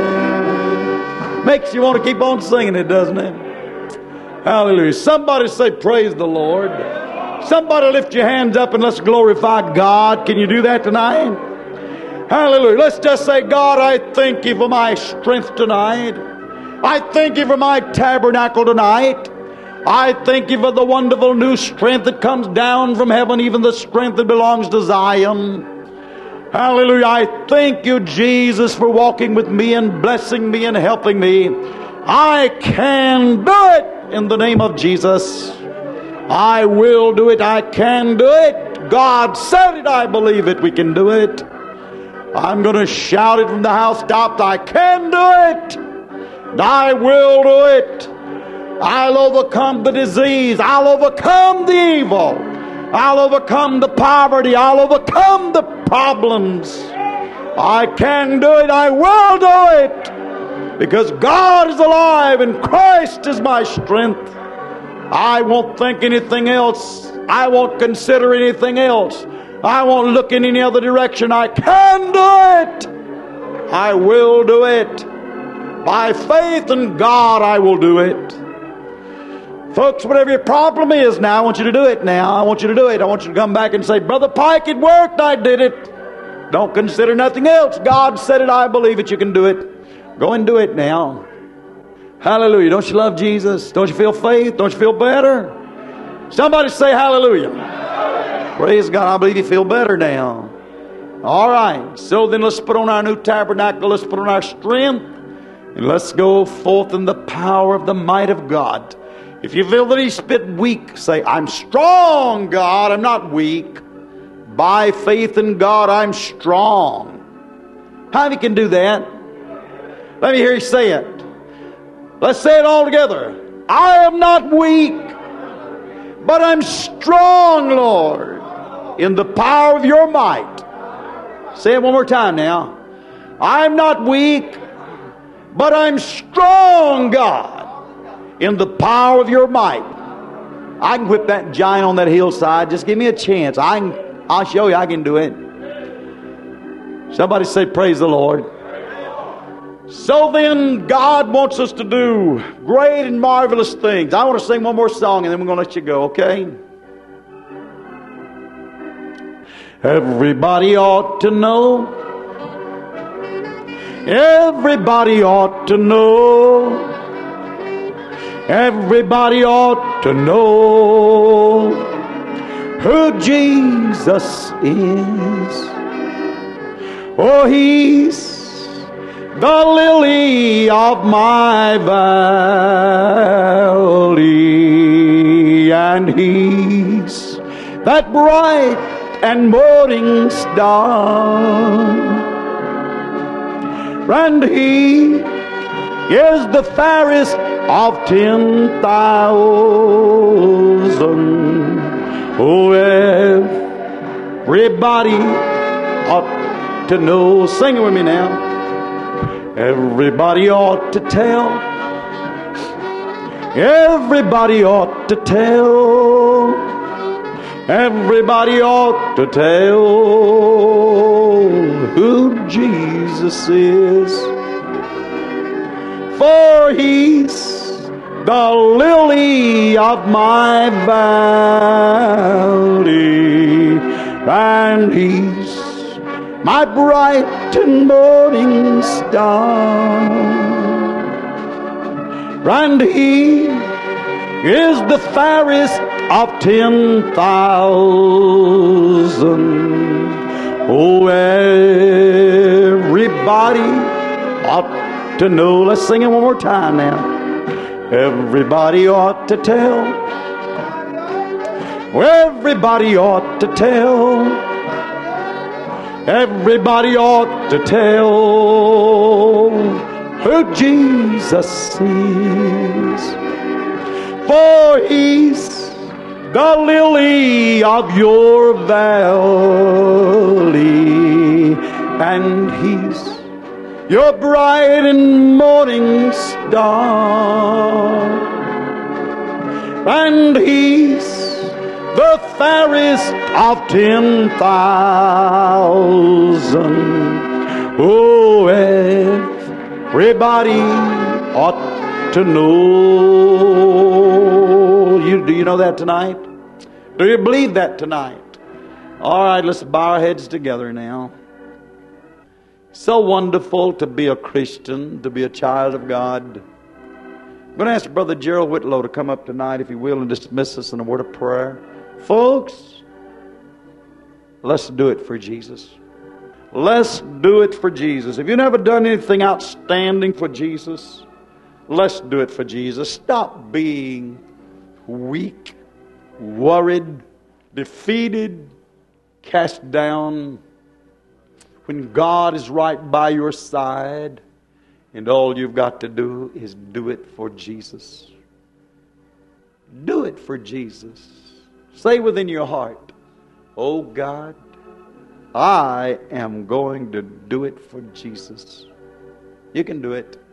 name. Makes you want to keep on singing it, doesn't it? Hallelujah. Somebody say, praise the Lord. Somebody lift your hands up and let's glorify God. Can you do that tonight? Hallelujah. Let's just say, God, I thank You for my strength tonight. I thank You for my tabernacle tonight. I thank You for the wonderful new strength that comes down from heaven, even the strength that belongs to Zion. Hallelujah. I thank You, Jesus, for walking with me and blessing me and helping me. I can do it in the name of Jesus. I will do it. I can do it. God said it. I believe it. We can do it. I'm going to shout it from the housetops. I can do it. I will do it. I'll overcome the disease. I'll overcome the evil. I'll overcome the poverty. I'll overcome the problems. I can do it. I will do it. Because God is alive and Christ is my strength. I won't think anything else. I won't consider anything else. I won't look in any other direction. I can do it. I will do it. By faith in God, I will do it. Folks, whatever your problem is now, I want you to do it now. I want you to do it. I want you to come back and say, Brother Pike, it worked. I did it. Don't consider nothing else. God said it. I believe it. You can do it. Go and do it now. Hallelujah. Don't you love Jesus? Don't you feel faith? Don't you feel better? Somebody say hallelujah. Praise God. I believe you feel better now. All right. So then let's put on our new tabernacle. Let's put on our strength. And let's go forth in the power of the might of God. If you feel that He's a bit weak, say, I'm strong, God. I'm not weak. By faith in God, I'm strong. How many can do that? Let me hear you say it. Let's say it all together. I am not weak. but I'm strong, Lord, in the power of your might. Say it one more time now. I'm not weak, but I'm strong, God, in the power of your might. I can whip that giant on that hillside. Just give me a chance. I'll show you I can do it. Somebody say, praise the Lord. So then, God wants us to do great and marvelous things. I want to sing one more song and then we're going to let you go, okay? Everybody ought to know. Everybody ought to know. Everybody ought to know who Jesus is. Oh, He's the lily of my valley, and He's that bright and morning star, and He is the fairest of 10,000. Oh, everybody ought to know. Sing it with me now. Everybody ought to tell. Everybody ought to tell. Everybody ought to tell who Jesus is. For He's the lily of my valley, and He's my bright and morning star, and He is the fairest of 10,000. Oh, everybody ought to know. Let's sing it one more time now. Everybody ought to tell. Everybody ought to tell. Everybody ought to tell who Jesus is. For He's the lily of your valley, and He's your bright and morning star, and He's the fairest of 10,000. Oh, everybody ought to know. Do you know that tonight? Do you believe that tonight? All right, let's bow our heads together now. So wonderful to be a Christian, to be a child of God. I'm going to ask Brother Gerald Whitlow to come up tonight, if he will, and dismiss us in a word of prayer. Folks, let's do it for Jesus. Let's do it for Jesus. If you've never done anything outstanding for Jesus, let's do it for Jesus. Stop being weak, worried, defeated, cast down, when God is right by your side, and all you've got to do is do it for Jesus. Do it for Jesus. Say within your heart, oh God, I am going to do it for Jesus. You can do it.